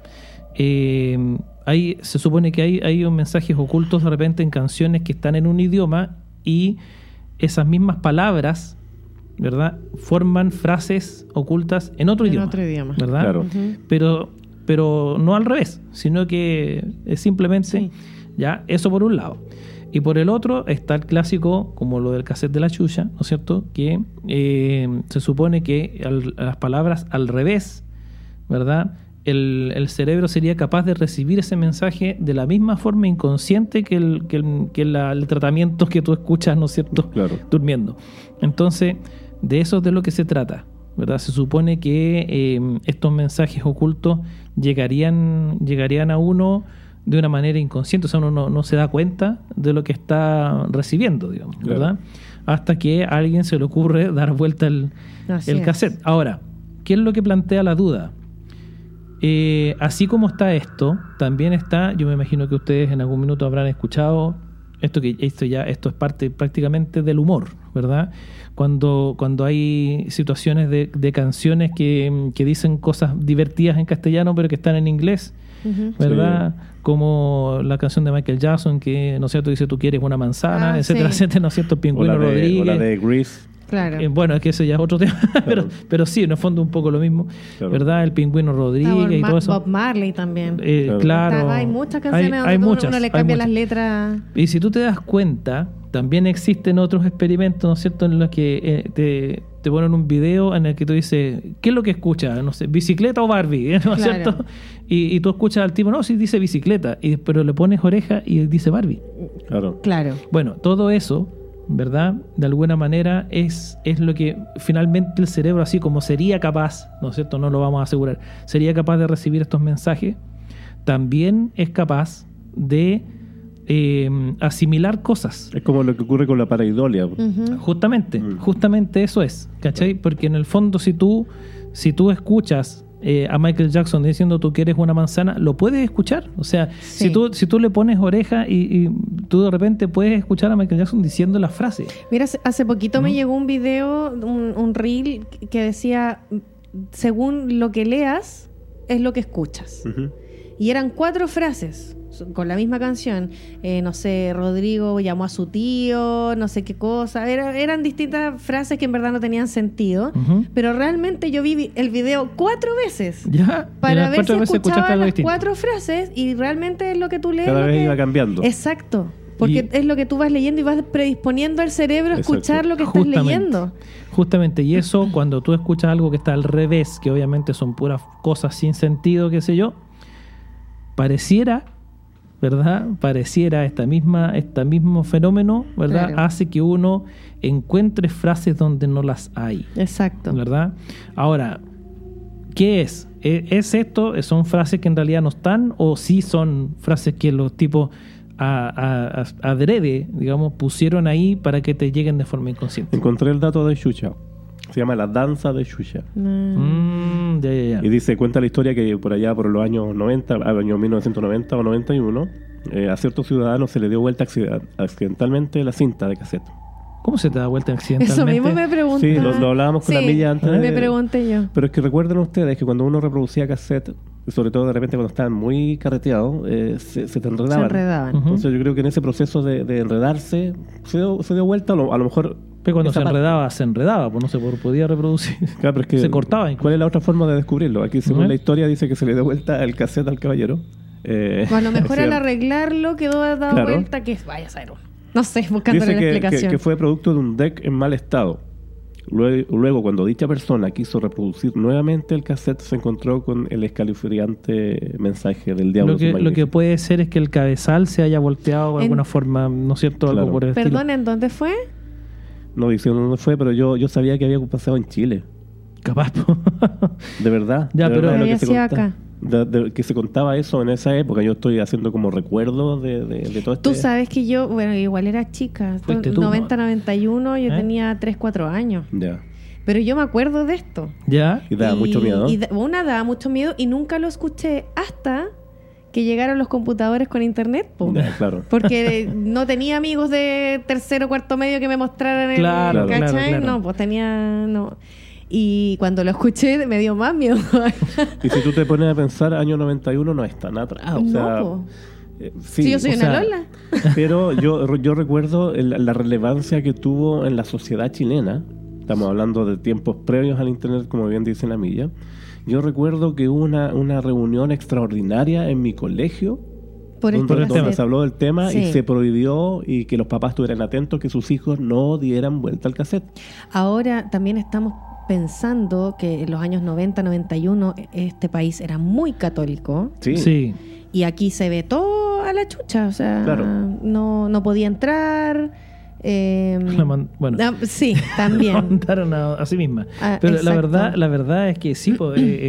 Se supone que hay mensajes ocultos de repente en canciones que están en un idioma y esas mismas palabras, ¿verdad?, forman frases ocultas en otro idioma. ¿Verdad? Claro. Ujú. Pero no al revés, sino que es simplemente Sí. ya eso por un lado. Y por el otro está el clásico, como lo del cassette de la Xuxa, ¿no es cierto?, que se supone que las palabras al revés, ¿verdad?, el cerebro sería capaz de recibir ese mensaje de la misma forma inconsciente que el tratamiento que tú escuchas, ¿no es cierto?, Claro. durmiendo. Entonces, de eso es de lo que se trata, ¿verdad? Se supone que estos mensajes ocultos llegarían a uno de una manera inconsciente, o sea, uno no se da cuenta de lo que está recibiendo, digamos, ¿verdad? Hasta que a alguien se le ocurre dar vuelta el Así es. cassette. Ahora, ¿qué es lo que plantea la duda? Así como está esto, también está, yo me imagino que ustedes en algún minuto habrán escuchado esto es parte prácticamente del humor, ¿verdad? Cuando hay situaciones de canciones que dicen cosas divertidas en castellano pero que están en inglés, Ujú. ¿verdad? Como la canción de Michael Jackson que, ¿no es cierto?, dice tú quieres una manzana, Ah, etcétera, sí. etcétera, ¿no es cierto? O Pingüino la Rodríguez. de Grease. Claro. Bueno, es que ese ya es otro tema, pero sí, en el fondo un poco lo mismo, Claro. ¿verdad? El Pingüino Rodríguez y todo eso. Bob Marley también. Claro. Hay muchas canciones hay donde muchas, uno le hay cambia muchas. las letras. Y si tú te das cuenta, también existen otros experimentos, ¿no es cierto?, en los que te ponen un video en el que tú dices, ¿qué es lo que escuchas? No sé, ¿bicicleta o Barbie? ¿No es Claro. cierto? Y tú escuchas al tipo, no, sí dice bicicleta, pero le pones oreja y dice Barbie. Claro. Claro. Bueno, todo eso, ¿verdad? De alguna manera es lo que finalmente el cerebro, así como sería capaz, ¿no es cierto? No lo vamos a asegurar, sería capaz de recibir estos mensajes, también es capaz de asimilar cosas. Es como lo que ocurre con la pareidolia. Ujú. Justamente eso es, ¿cachai? Porque en el fondo si tú escuchas a Michael Jackson diciendo tú quieres una manzana, lo puedes escuchar. O sea, Sí. si tú le pones oreja y tú de repente puedes escuchar a Michael Jackson diciendo la frase. Mira, hace poquito me llegó un video, un reel que decía, según lo que leas, es lo que escuchas. Ujú. Y eran 4 frases con la misma canción. No sé, Rodrigo llamó a su tío, no sé qué cosa. Eran distintas frases que en verdad no tenían sentido. Ujú. Pero realmente yo vi el video 4 veces Ya, y para las ver si 4 veces escuchaste escuchaba algo las distinto. 4 frases y realmente es lo que tú lees. Cada lo vez que- iba cambiando. Exacto. Porque es lo que tú vas leyendo y vas predisponiendo al cerebro a Exacto. escuchar lo que estás leyendo. Justamente, y eso cuando tú escuchas algo que está al revés, que obviamente son puras cosas sin sentido, qué sé yo, pareciera, ¿verdad? Pareciera este mismo fenómeno, ¿verdad? Claro. Hace que uno encuentre frases donde no las hay, Exacto. ¿verdad? Ahora, ¿qué es? ¿Es esto? ¿Son frases que en realidad no están? ¿O sí son frases que los tipos adrede, digamos, pusieron ahí para que te lleguen de forma inconsciente? Encontré el dato de Xuxa. Se llama La Danza de Xuxa. Ya. Y dice, cuenta la historia que por allá, por los años 90, años 1990 o 91, a ciertos ciudadanos se le dio vuelta accidentalmente la cinta de cassette. ¿Cómo se te da vuelta accidentalmente? Eso mismo me pregunté. Sí, lo hablábamos con la Milla antes. Me pregunté yo. Pero es que recuerden ustedes que cuando uno reproducía cassette, sobre todo de repente cuando estaban muy carreteados, se te enredaban. Se enredaban. Ujú. Entonces yo creo que en ese proceso de enredarse se dio vuelta, a lo mejor... Pero cuando esa se parte. enredaba, pues no se podía reproducir. Claro, pero es que, se cortaba incluso. ¿cuál es la otra forma de descubrirlo? Aquí, según Ujú. la historia, dice que se le dio vuelta el cassette al caballero. O a lo mejor al arreglarlo quedó dado Claro. vuelta que vaya a ser. No sé, buscándole Dice la explicación. que fue producto de un deck en mal estado. Luego, cuando dicha persona quiso reproducir nuevamente el cassette, se encontró con el escalofriante mensaje del diablo. Lo que magnífico. puede ser es que el cabezal se haya volteado de alguna forma, ¿no es cierto? Algo Claro. por el estilo. Perdón, ¿en dónde fue? No dice dónde fue, pero yo sabía que había pasado en Chile. Capaz. po. De verdad. Ya, de pero- verdad, lo Había que se sido conta- acá. que se contaba eso en esa época. Yo estoy haciendo como recuerdo de todo esto. Tú sabes que yo, bueno, igual era chica. Fuiste tú, 90, 91, yo ¿Eh? tenía 3, 4 años. Ya. Pero yo me acuerdo de esto. ¿Ya? Y daba mucho miedo. Una daba mucho miedo y nunca lo escuché hasta que llegaron los computadores con internet, po. Ya, claro. Porque no tenía amigos de tercero o cuarto medio que me mostraran el Claro, ¿cachai? claro. No, pues tenía... No. Y cuando lo escuché me dio más miedo. Y si tú te pones a pensar, año 91 no es tan atrás. O sea, No, po. sí, Sí, yo soy o una sea, Lola. Pero yo recuerdo la relevancia que tuvo en la sociedad chilena. Estamos hablando de tiempos previos al internet, como bien dice la Milla. Yo recuerdo que hubo una reunión extraordinaria en mi colegio Por este donde cassette. se habló del tema y Sí. se prohibió y que los papás estuvieran atentos que sus hijos no dieran vuelta al cassette. Ahora también estamos pensando que en los años 90, 91 este país era muy católico Sí. Sí. y aquí se vetó a la chucha, o sea, Claro. no podía entrar. Bueno. Sí, La también. mandaron a sí misma. Ah, Pero exacto. la verdad es que sí,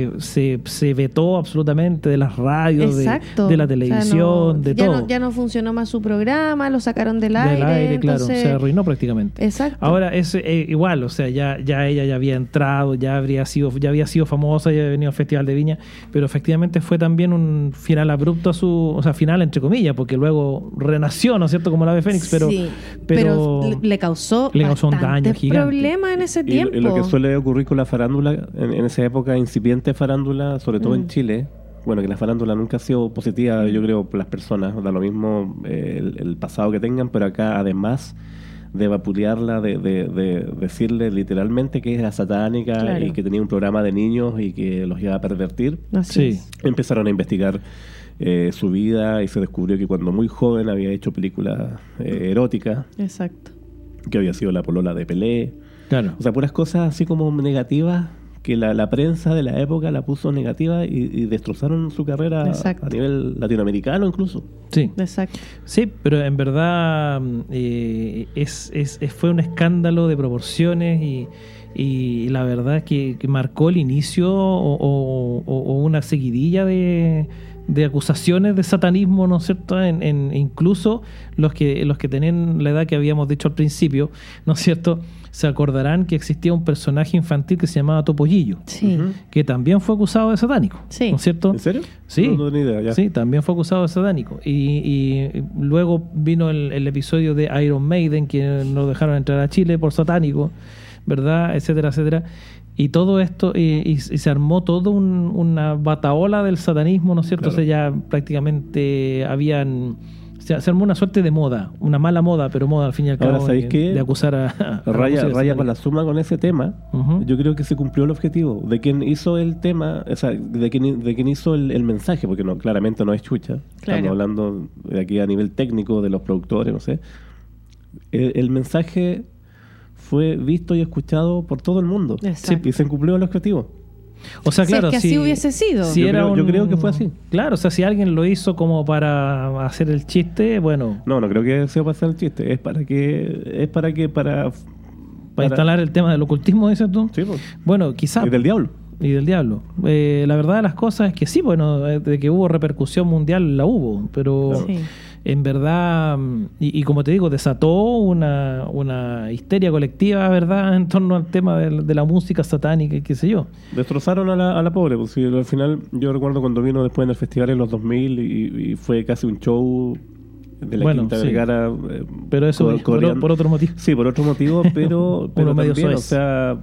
se vetó absolutamente de las radios, Exacto. de la O sea, televisión, de ya todo. Ya no funcionó más su programa, lo sacaron del aire. Del aire, claro, entonces- se arruinó prácticamente. Exacto. Ahora es igual, o sea, ya ella ya había entrado, ya había sido famosa, ya había venido al Festival de Viña, pero efectivamente fue también un final abrupto a su, o sea, final entre comillas, porque luego renació, ¿no es cierto?, como la ave Fénix, pero Sí, pero le causó un bastante daño gigante. problema en ese Y tiempo. lo que suele ocurrir con la farándula, en esa época incipiente farándula, sobre todo en Chile, bueno, que la farándula nunca ha sido positiva, yo creo, por las personas, da lo mismo el pasado que tengan, pero acá además vapulearla, de decirle literalmente que era satánica, Claro. y que tenía un programa de niños y que los iba a pervertir. Así Sí. es. Empezaron a investigar su vida y se descubrió que cuando muy joven había hecho películas eróticas, Exacto. que había sido la polola de Pelé. Claro. O sea, puras cosas así como negativas que la prensa de la época la puso negativa y destrozaron su carrera Exacto. a nivel latinoamericano incluso. Sí. Exacto. Sí, pero en verdad fue un escándalo de proporciones y la verdad es que marcó el inicio o una seguidilla de acusaciones de satanismo, ¿no es cierto? En incluso los que tenían la edad que habíamos dicho al principio, ¿no es cierto? Se acordarán que existía un personaje infantil que se llamaba Topollillo, Sí. Ujú. que también fue acusado de satánico, Sí. ¿no es cierto? ¿En serio? Sí, No tenía idea, ya. sí, también fue acusado de satánico. Y luego vino el episodio de Iron Maiden, que nos dejaron entrar a Chile por satánico, ¿verdad? Etcétera, etcétera. Y todo esto, y se armó todo una bataola del satanismo, ¿no es cierto? Claro. O sea, ya prácticamente se armó una suerte de moda, una mala moda, pero moda al fin y al Ahora, cabo, ¿sabéis qué? de acusar a la Raya música para satánica. la suma con ese tema. Ujú. Yo creo que se cumplió el objetivo de quien hizo el tema, o sea, de quien hizo el mensaje, porque no, claramente no es chucha. Claro. Estamos hablando de aquí a nivel técnico, de los productores, no sé. El mensaje fue visto y escuchado por todo el mundo. Exacto. Y se cumplió el objetivo. O sea, Si es claro, que así hubiese sido. si Yo era creo que fue así. Claro, o sea, si alguien lo hizo como para hacer el chiste, bueno, No creo que sea para hacer el chiste. Es para para instalar el tema del ocultismo, dices tú. Sí, pues. Bueno, quizás. Y del diablo. Y del diablo. La verdad de las cosas es que sí, bueno, de que hubo repercusión mundial, la hubo, pero Sí. en verdad, y como te digo, desató una histeria colectiva, ¿verdad?, en torno al tema de la música satánica y qué sé yo. Destrozaron a la pobre, pues sí, al final yo recuerdo cuando vino después en el festival en los 2000 y fue casi un show de la Bueno, Quinta sí. Vergara. Pero eso por otro motivo. Sí, por otro motivo, pero medio también, soez. o sea,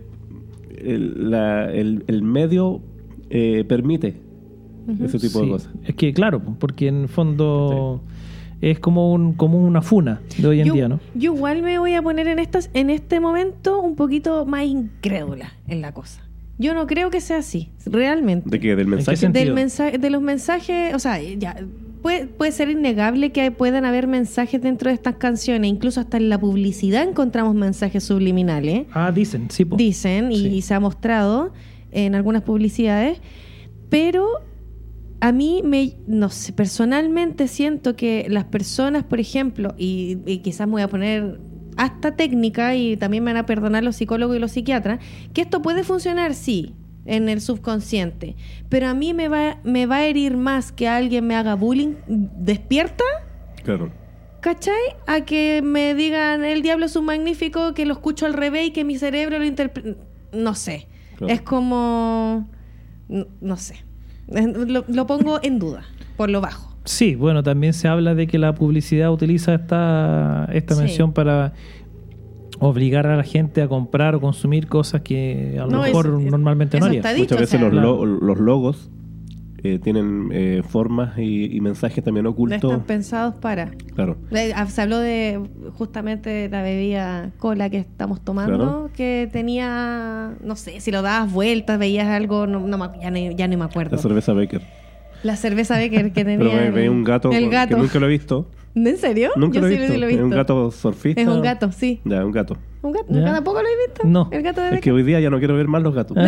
el medio permite ese tipo de Sí, cosas. es que claro, porque en el fondo es como una funa de hoy en día, ¿no? Yo igual me voy a poner en este momento un poquito más incrédula en la cosa. Yo no creo que sea así, realmente. ¿De qué? ¿Del mensaje? sentido? De los mensajes, o sea, ya puede ser innegable que puedan haber mensajes dentro de estas canciones, incluso hasta en la publicidad encontramos mensajes subliminales. Dicen, sí, po. Dicen, y Sí. se ha mostrado en algunas publicidades, pero a mí no sé, personalmente siento que las personas, por ejemplo, y quizás me voy a poner hasta técnica y también me van a perdonar los psicólogos y los psiquiatras, que esto puede funcionar, sí, en el subconsciente, pero a mí me va a herir más que alguien me haga bullying despierta, Claro. ¿cachai? A que me digan el diablo es un magnífico, que lo escucho al revés y que mi cerebro lo interpreta. No sé. Claro. Es como. No sé. Lo pongo en duda, por lo bajo. Sí, bueno, también se habla de que la publicidad utiliza esta Sí. mención para obligar a la gente a comprar o consumir cosas que a lo No, mejor es- normalmente eso no haría. está dicho, Muchas veces o sea, los logos tienen formas y mensajes también No ocultos. están pensados para. Claro. Se habló de justamente de la bebida cola que estamos tomando, Claro. que tenía, no sé, si lo dabas vueltas, veías algo, ya ni me acuerdo. La cerveza Becker. La cerveza Becker que tenía. Pero ve un gato, el que gato. nunca lo he visto. ¿En serio? Nunca Yo lo he sí visto. sí lo he Es visto. un gato surfista. Es un gato, sí. Ya, un gato. ¿Un gato? ¿Ya? ¿Nunca tampoco lo he visto? No. El gato de Es Becker. que hoy día ya no quiero ver más los gatos.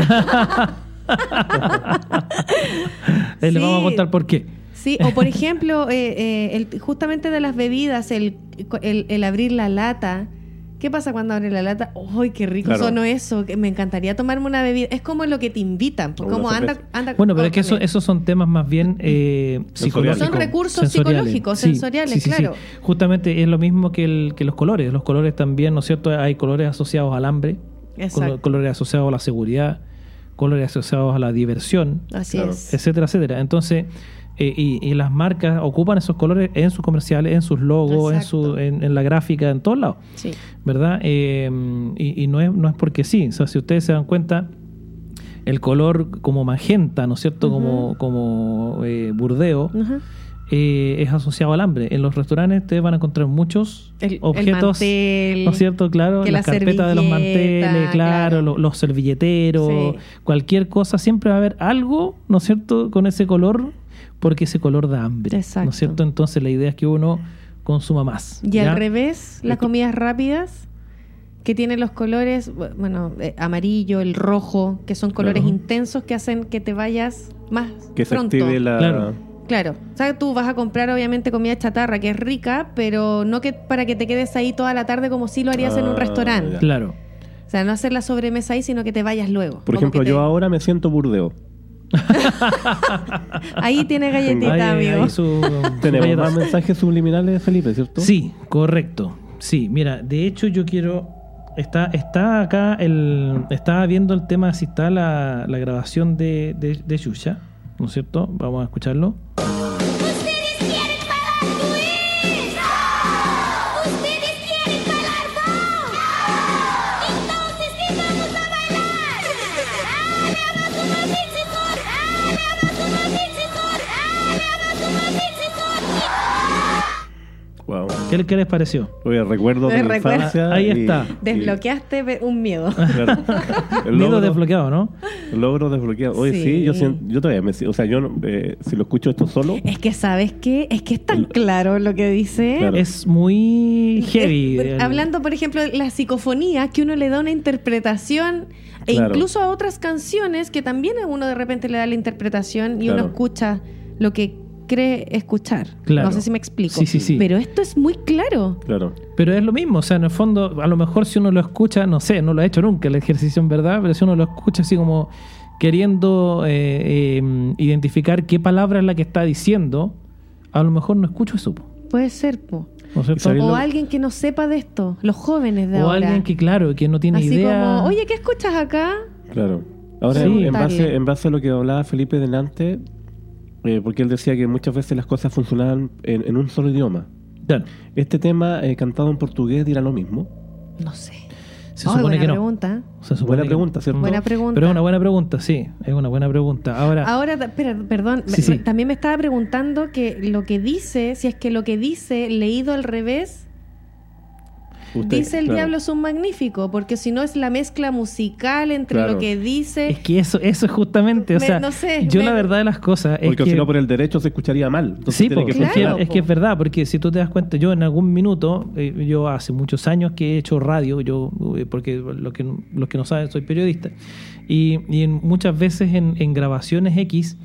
Les vamos a Sí. contar por qué. Sí, o por ejemplo, justamente de las bebidas, el abrir la lata. ¿Qué pasa cuando abres la lata? ¡Ay, qué rico Claro. sonó eso! Que me encantaría tomarme una bebida. Es como lo que te invitan. Pues Una como cerveza. anda. Bueno, pero es que también. esos son temas más bien psicológicos. Son recursos sensoriales. psicológicos, Sí, sensoriales, sí. claro. Justamente es lo mismo que los colores. Los colores también, ¿no es cierto? Hay colores asociados al hambre, Exacto. colores asociados a la seguridad, colores asociados a la diversión, Así Claro. es. etcétera, etcétera. Entonces, y las marcas ocupan esos colores en sus comerciales, en sus logos, Exacto. en la gráfica, en todos lados. Sí. ¿Verdad? Y no es porque sí. O sea, si ustedes se dan cuenta, el color como magenta, ¿no es cierto? Ujú. Como burdeo, Ajá. es asociado al hambre. En los restaurantes ustedes van a encontrar muchos objetos, mantel, ¿no es cierto? Claro, que las la carpetas de los servilleta, manteles, claro, claro. los servilleteros, Sí. cualquier cosa, siempre va a haber algo, ¿no es cierto?, con ese color, porque ese color da hambre, Exacto. ¿no es cierto? Entonces la idea es que uno consuma más. Y ¿ya? al revés, las comidas rápidas que tienen los colores, bueno, amarillo, el rojo, que son colores Claro. intensos que hacen que te vayas más Que se pronto. active la... Claro. Claro, o sea, tú vas a comprar obviamente comida chatarra que es rica, pero no que para que te quedes ahí toda la tarde como si lo harías en un Ah, restaurante. ya. Claro. O sea, no hacer la sobremesa ahí, sino que te vayas luego. Por Como ejemplo, que yo ahora me siento Burdeo. Ahí tiene galletita, Ahí amigo. su Tenemos galletas. más mensajes subliminales, Felipe, ¿cierto? Sí, correcto. Sí, mira, de hecho yo quiero... Está acá estaba viendo el tema, si está la grabación de Xuxa, ¿no es cierto? Vamos a escucharlo. Ustedes quieren bailar twist. Ustedes quieren bailar ball. Entonces, ¿qué vamos a bailar? ¡Ale, abajo, mamitsicor! ¡Ale, abajo, mamitsicor! ¡Ale, abajo, mamitsicor! Wow. ¿Qué les pareció? Oye, recuerdo de Me mi recuerda. infancia. Ahí está. Desbloqueaste un miedo. Claro. El Miedo logro, desbloqueado, ¿no? logro desbloqueado. Oye, sí, Sí. yo todavía me... O sea, yo no, si lo escucho esto solo... Es que, ¿sabes qué? Es que es tan claro lo que dice. Claro. Es muy heavy. Hablando, por ejemplo, de la psicofonía, que uno le da una interpretación, e Claro. incluso a otras canciones que también a uno de repente le da la interpretación y Claro. uno escucha lo que cree escuchar. Claro. No sé si me explico. Sí, sí, sí. Pero esto es muy claro. Claro. Pero es lo mismo, o sea, en el fondo, a lo mejor si uno lo escucha, no sé, no lo ha hecho nunca el ejercicio en verdad, pero si uno lo escucha así como queriendo identificar qué palabra es la que está diciendo, a lo mejor no escucho eso, po, Puede ser, po. ¿no es cierto? ¿Sabes O lo- alguien que no sepa de esto, los jóvenes de O ahora. alguien que, claro, que no tiene Así idea. como, oye, ¿qué escuchas acá? Claro. Ahora, Sí. en base a lo que hablaba Felipe delante, porque él decía que muchas veces las cosas funcionaban en un solo idioma. Claro, Este tema cantado en portugués dirá lo mismo. No sé. se Ay, supone buena que no. pregunta. Se supone Buena que- pregunta, ¿cierto? Buena pregunta. Pero es una buena pregunta, sí, es una buena pregunta. Ahora, Espera, perdón, Sí, sí. también me estaba preguntando que lo que dice, si es que lo que dice leído al revés, Usted- dice el claro. diablo es un magnífico, porque si no es la mezcla musical entre Claro. lo que dice. es que eso es justamente, o Me- sea, no sé, yo me- la verdad de las cosas es Porque que... si no por el derecho se escucharía mal. Entonces Sí, tiene po, que Claro, funcionar. es que es verdad, porque si tú te das cuenta, yo en algún minuto, yo hace muchos años que he hecho radio, porque los que no saben, soy periodista, y muchas veces en grabaciones X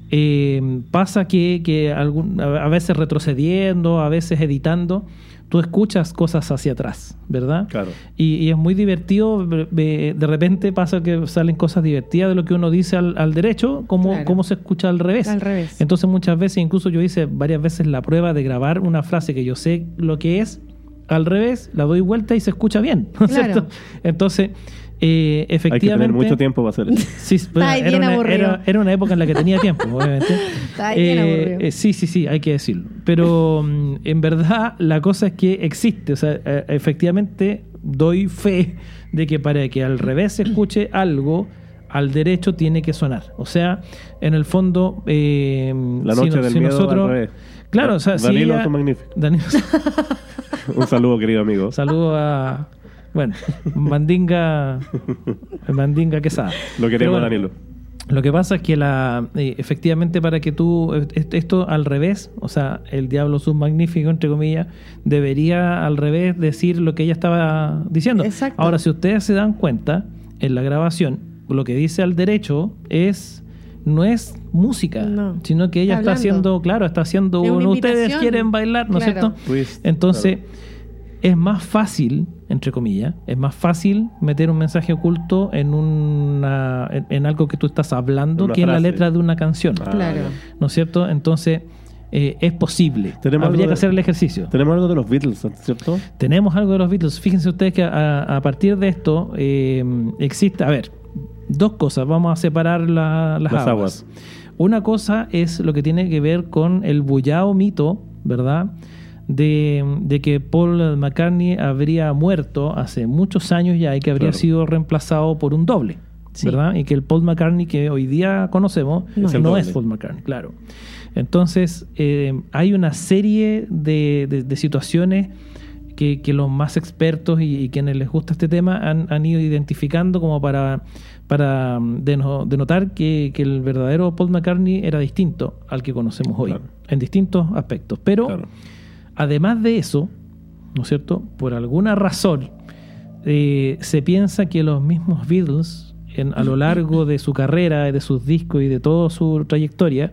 pasa que a veces retrocediendo, a veces editando, tú escuchas cosas hacia atrás, ¿verdad? Claro. Y es muy divertido, de repente pasa que salen cosas divertidas de lo que uno dice al derecho, como Claro. se escucha al revés. Al revés. Entonces muchas veces, incluso yo hice varias veces la prueba de grabar una frase que yo sé lo que es, al revés, la doy vuelta y se escucha bien, ¿no es Claro. cierto? Entonces, efectivamente... Hay que tener mucho tiempo para hacer eso. Sí, bueno, ahí bien aburrido. era una época en la que tenía tiempo, obviamente. Está ahí bien aburrido. Sí, hay que decirlo. Pero en verdad la cosa es que existe. O sea, efectivamente doy fe de que para que al revés se escuche algo, al derecho tiene que sonar. O sea, en el fondo... La noche del miedo al revés. Claro, o sea, Danilo si es un magnífico. Danilo, Un saludo, querido amigo. saludo a... Bueno, Mandinga Quesada. Lo Pero queremos, bueno, Danilo. Lo que pasa es que efectivamente para que tú, esto al revés, o sea, el diablo submagnífico, entre comillas, debería al revés decir lo que ella estaba diciendo. Exacto. Ahora, si ustedes se dan cuenta, en la grabación, lo que dice al derecho no es música, No. sino que ella Está está hablando. haciendo, claro, está haciendo Es una ustedes invitación. quieren bailar, ¿no es Claro. cierto? Twist, Entonces, es más fácil, entre comillas, es más fácil meter un mensaje oculto en algo que tú estás hablando Una que en la frase. letra de una canción, Ah, Claro. ya. ¿no es cierto? Entonces, es posible. Tenemos Habría algo que de- hacer el ejercicio. Tenemos algo de los Beatles, ¿cierto? Tenemos algo de los Beatles. Fíjense ustedes que a partir de esto existe, a ver, dos cosas. Vamos a separar las Las aguas. aguas. Una cosa es lo que tiene que ver con el bullao mito, ¿verdad? De que Paul McCartney habría muerto hace muchos años ya y que habría Claro. sido reemplazado por un doble, Sí. ¿verdad? Y que el Paul McCartney que hoy día conocemos No es. no es Paul McCartney, claro. Entonces, hay una serie de situaciones que los más expertos y quienes les gusta este tema han ido identificando como para denotar que el verdadero Paul McCartney era distinto al que conocemos hoy, Claro. en distintos aspectos. Pero, Claro. además de eso, ¿no es cierto? Por alguna razón, se piensa que los mismos Beatles, a lo largo de su carrera, de sus discos y de toda su trayectoria,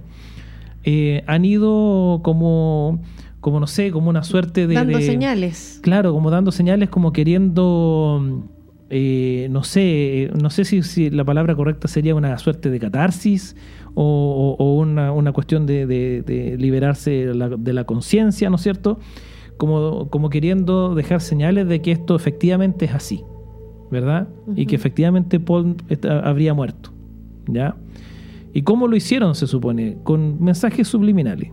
han ido como no sé, como una suerte Dando de señales. Claro, como dando señales, como queriendo, no sé si la palabra correcta sería una suerte de catarsis o una cuestión de liberarse de la conciencia, ¿no es cierto? Como queriendo dejar señales de que esto efectivamente es así, ¿verdad? Y que efectivamente Paul habría muerto, ¿ya? ¿Y cómo lo hicieron, se supone? Con mensajes subliminales.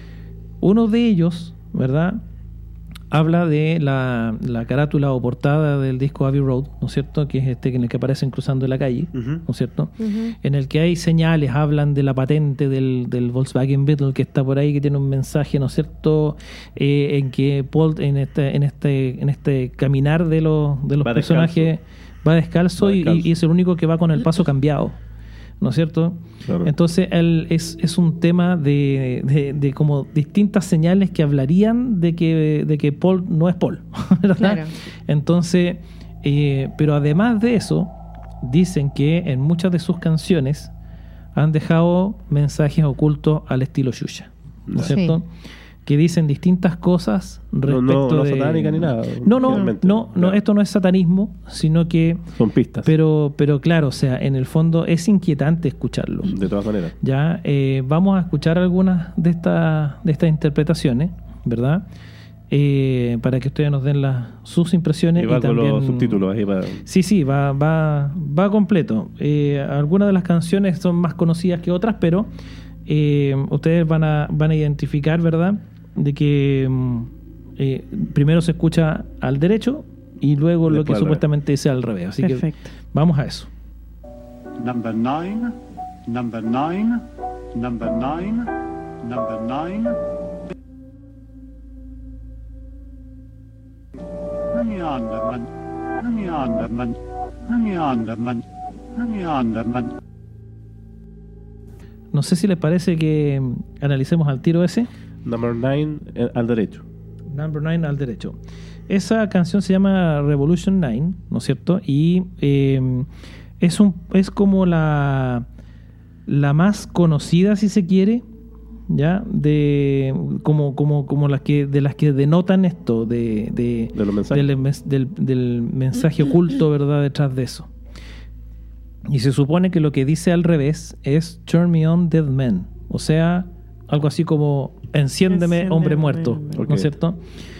Uno de ellos, ¿verdad?, habla de la carátula o portada del disco Abbey Road, ¿no es cierto?, que es en el que aparecen cruzando la calle, Ujú. ¿no es cierto?, Ujú. en el que hay señales, hablan de la patente del Volkswagen Beetle que está por ahí, que tiene un mensaje, ¿no es cierto?, en que Paul en este caminar de los Va personajes va descalzo, Va descalzo. y es el único que va con el paso cambiado, ¿no es cierto? Claro. Entonces es un tema de como distintas señales que hablarían de que Paul no es Paul, ¿verdad? Claro. Entonces, pero además de eso, dicen que en muchas de sus canciones han dejado mensajes ocultos al estilo Xuxa, ¿no es Sí. cierto? Que dicen distintas cosas respecto no de... satánica ni nada. No, finalmente. Claro. esto no es satanismo, sino que... Son pistas. Pero claro, o sea, en el fondo es inquietante escucharlo. De todas maneras. Ya, vamos a escuchar algunas de estas interpretaciones, ¿verdad? Para que ustedes nos den sus impresiones. Y va y con también los subtítulos ahí para... Sí, va completo. Algunas de las canciones son más conocidas que otras, pero ustedes van a identificar, ¿verdad?, de que primero se escucha al derecho y luego lo Después que al supuestamente dice al revés. Así Perfecto. que vamos a eso. Number 9, number 9, number 9, number 9. Honey Anderman, Honey Anderman, Honey Anderman, Honey Anderman. No sé si les parece que analicemos al tiro ese. Number 9 al derecho. Number 9 al derecho. Esa canción se llama Revolution 9, ¿no es cierto? Y es como la más conocida, si se quiere, ya, de como las que denotan esto de los mensajes. del mensaje oculto, ¿verdad?, detrás de eso. Y se supone que lo que dice al revés es Turn me on, dead man. O sea, algo así como enciéndeme, hombre muerto, hombre. ¿no Ok. es cierto?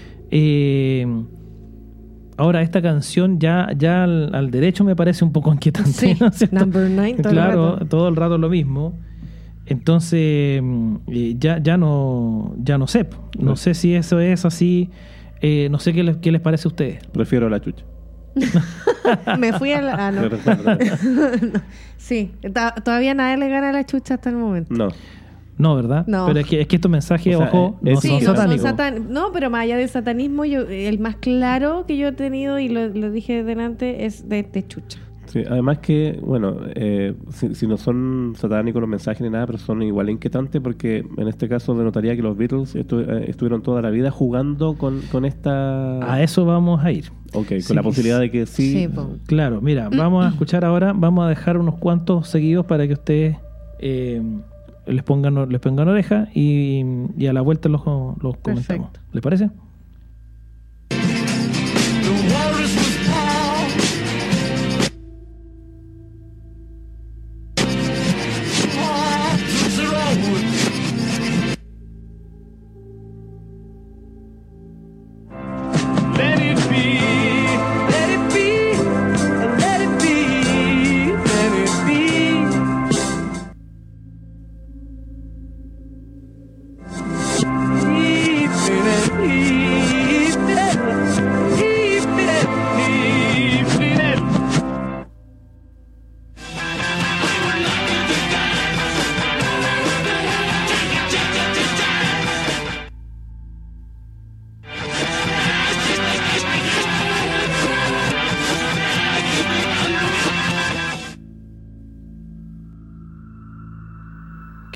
Ahora, esta canción ya al derecho me parece un poco inquietante. Sí, ¿no es cierto? Number 9 todo el Claro, rato. todo el rato lo mismo. Entonces, ya no sé. No sé si eso es así. No sé qué les parece a ustedes. Prefiero la chucha. Me fui a la... Ah, no. Sí, todavía nadie le gana a la chucha hasta el momento. No. No, ¿verdad? No. Pero es que estos mensajes, O sea, ojo, no es son Sí, no, son satánicos. no, pero más allá del satanismo, el más claro que yo he tenido, y lo dije delante, es de chucha. Sí, además que, bueno, si no son satánicos los mensajes ni nada, pero son igual inquietantes porque en este caso denotaría que los Beatles estuvieron toda la vida jugando con esta... A eso vamos a ir. Ok, con Sí, la posibilidad de que sí... Sí, po. Claro, mira, vamos a escuchar ahora, vamos a dejar unos cuantos seguidos para que ustedes les pongan oreja y a la vuelta los comentamos. Perfecto. ¿Les parece? Let it be, let it be, let it be, let it be. Let it be.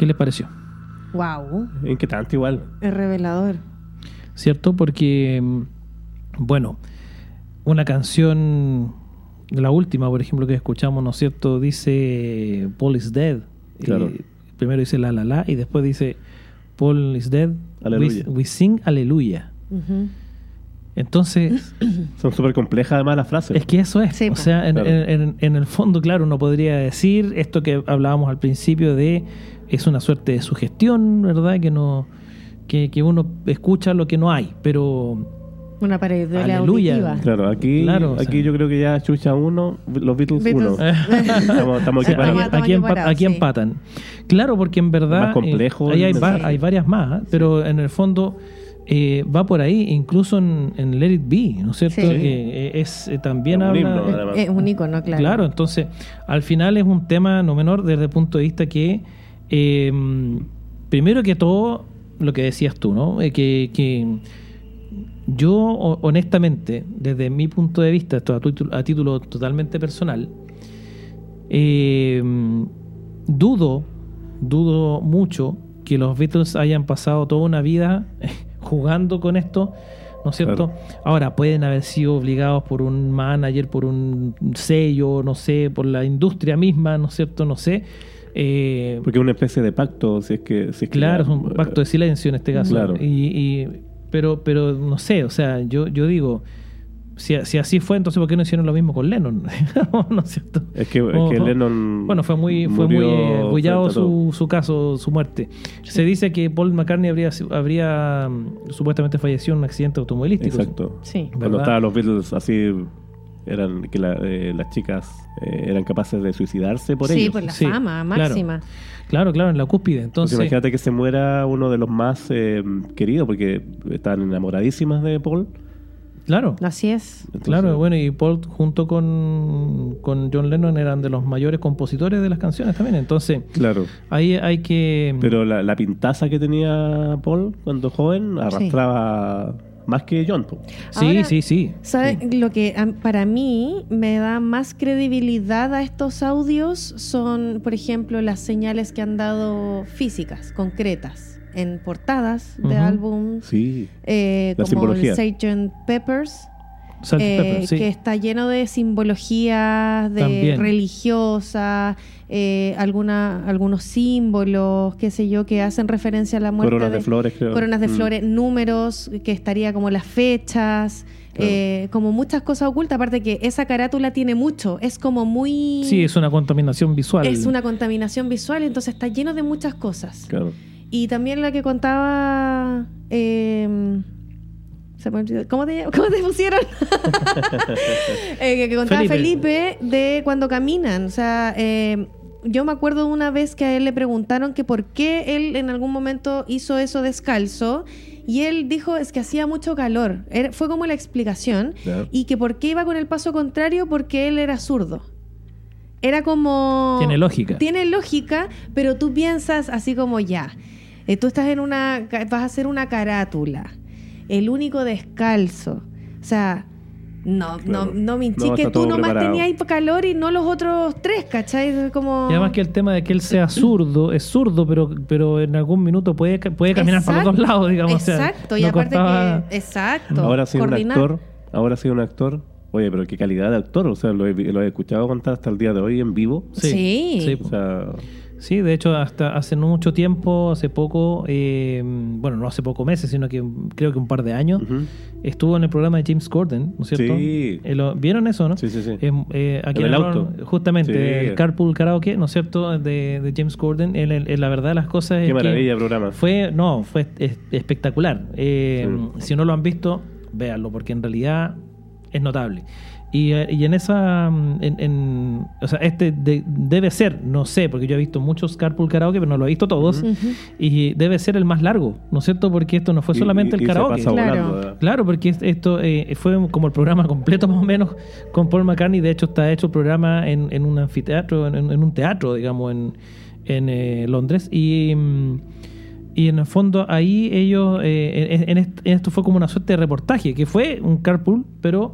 ¿Qué les pareció? Wow, Inquietante igual. es revelador. ¿Cierto? Porque, bueno, una canción, la última, por ejemplo, que escuchamos, ¿no es cierto? Dice Paul is dead. Claro. Primero dice la, y después dice Paul is dead. Aleluya. We sing aleluya. Ujú. Entonces, Son súper complejas además las frases. es que eso es. Sí, o po. sea, Claro. en el fondo, claro, uno podría decir esto que hablábamos al principio de es una suerte de sugestión, ¿verdad? Que no que uno escucha lo que no hay, pero Una pareidolia Aleluya. auditiva. Claro, aquí, Claro, o aquí sea. yo creo que ya Chucha 1, los Beatles 1. Beatles. Estamos Sí, equiparados. Estamos aquí equiparados, aquí sí. empatan. Claro, porque en verdad Más complejo ahí el hay, mensaje. hay varias más, pero en el fondo va por ahí, incluso en Let It Be, ¿no es cierto? Sí. Es también Es un habla... himno, además. Es un icono, claro. Claro, entonces al final es un tema no menor desde el punto de vista que primero que todo lo que decías tú, ¿no? Que yo honestamente, desde mi punto de vista, esto a título totalmente personal, dudo mucho que los Beatles hayan pasado toda una vida jugando con esto, ¿no es cierto? Claro. Ahora, pueden haber sido obligados por un manager, por un sello, no sé, por la industria misma, ¿no es cierto? No sé. Porque es una especie de pacto, si es que Claro, es ya, un pacto de silencio en este caso. Claro. Pero no sé, o sea, yo digo, si así fue, entonces ¿por qué no hicieron lo mismo con Lennon? ¿No es cierto? Es que Ojo. Lennon Bueno, fue muy murió bullado frente a todo. su caso, su muerte. Se dice que Paul McCartney habría supuestamente fallecido en un accidente automovilístico. Exacto. Sí. Cuando ¿Verdad? estaban los Beatles así, eran que las chicas eran capaces de suicidarse por Sí, ellos. por la Sí, fama máxima. Claro, en la cúspide. Pues Entonces, imagínate que se muera uno de los más queridos, porque estaban enamoradísimas de Paul. claro. Así es. Entonces, Claro, bueno, y Paul junto con John Lennon eran de los mayores compositores de las canciones también. Entonces, Claro. ahí hay que... Pero la pintaza que tenía Paul cuando joven arrastraba más que John. Po. Sí, Ahora, sí. ¿Sabes? Lo que para mí me da más credibilidad a estos audios son, por ejemplo, las señales que han dado físicas, concretas, en portadas de Ujú. álbums, Sí. La como el simbología. Sgt. Peppers, Sgt. Pepper, sí. que está lleno de simbologías También. religiosas, algunos símbolos, qué sé yo, que hacen referencia a la muerte Coronas de flores, creo. coronas de Mm. flores, números, que estaría como las fechas, Claro. como muchas cosas ocultas, aparte que esa carátula tiene mucho, es como muy... Sí, es una contaminación visual. es una contaminación visual, entonces está lleno de muchas cosas. Claro. Y también la que contaba... se me olvidó. ¿Cómo te pusieron? Que contaba Felipe de cuando caminan. O sea, yo me acuerdo de una vez que a él le preguntaron que por qué él en algún momento hizo eso descalzo. Y él dijo, es que hacía mucho calor. Fue como la explicación. Ya. Y que por qué iba con el paso contrario, porque él era zurdo. Era como... Tiene lógica. Tiene lógica, pero tú piensas así como ya. Tú estás vas a hacer una carátula. El único descalzo. O sea, no minchí No, que está tú todo nomás preparado. tenías calor y no los otros tres, ¿cachai? Es como... Y además que el tema de que él sea zurdo, es zurdo, pero en algún minuto puede caminar para los dos lados, digamos. Exacto, o sea, y no aparte costaba- que... Exacto. Ahora ha sido un coordinar. actor. Ahora ha sido un actor. Oye, pero qué calidad de actor. O sea, lo he escuchado contar hasta el día de hoy en vivo. Sí. O sea, Sí, de hecho, hasta hace no mucho tiempo, hace poco, bueno, no hace pocos meses, sino que creo que un par de años, ujú. estuvo en el programa de James Corden, ¿no es cierto? Sí. ¿Vieron eso, no? Sí. Aquí En el hablaron auto. justamente, Sí. el Carpool Karaoke, ¿no es cierto?, de James Corden. La verdad de las cosas es Qué que maravilla de programa. fue espectacular. Si no lo han visto, véanlo, porque en realidad es notable. Y en esa, o sea, debe ser, no sé, porque yo he visto muchos Carpool Karaoke, pero no lo he visto todos, y debe ser el más largo, ¿no es cierto? Porque esto no fue solamente el y karaoke. Se pasa Claro. volando, ¿verdad? Claro, porque esto fue como el programa completo más o menos con Paul McCartney. De hecho, está hecho el programa en un anfiteatro, en un teatro, digamos, en Londres. Y en el fondo ahí ellos, en esto fue como una suerte de reportaje, que fue un carpool, pero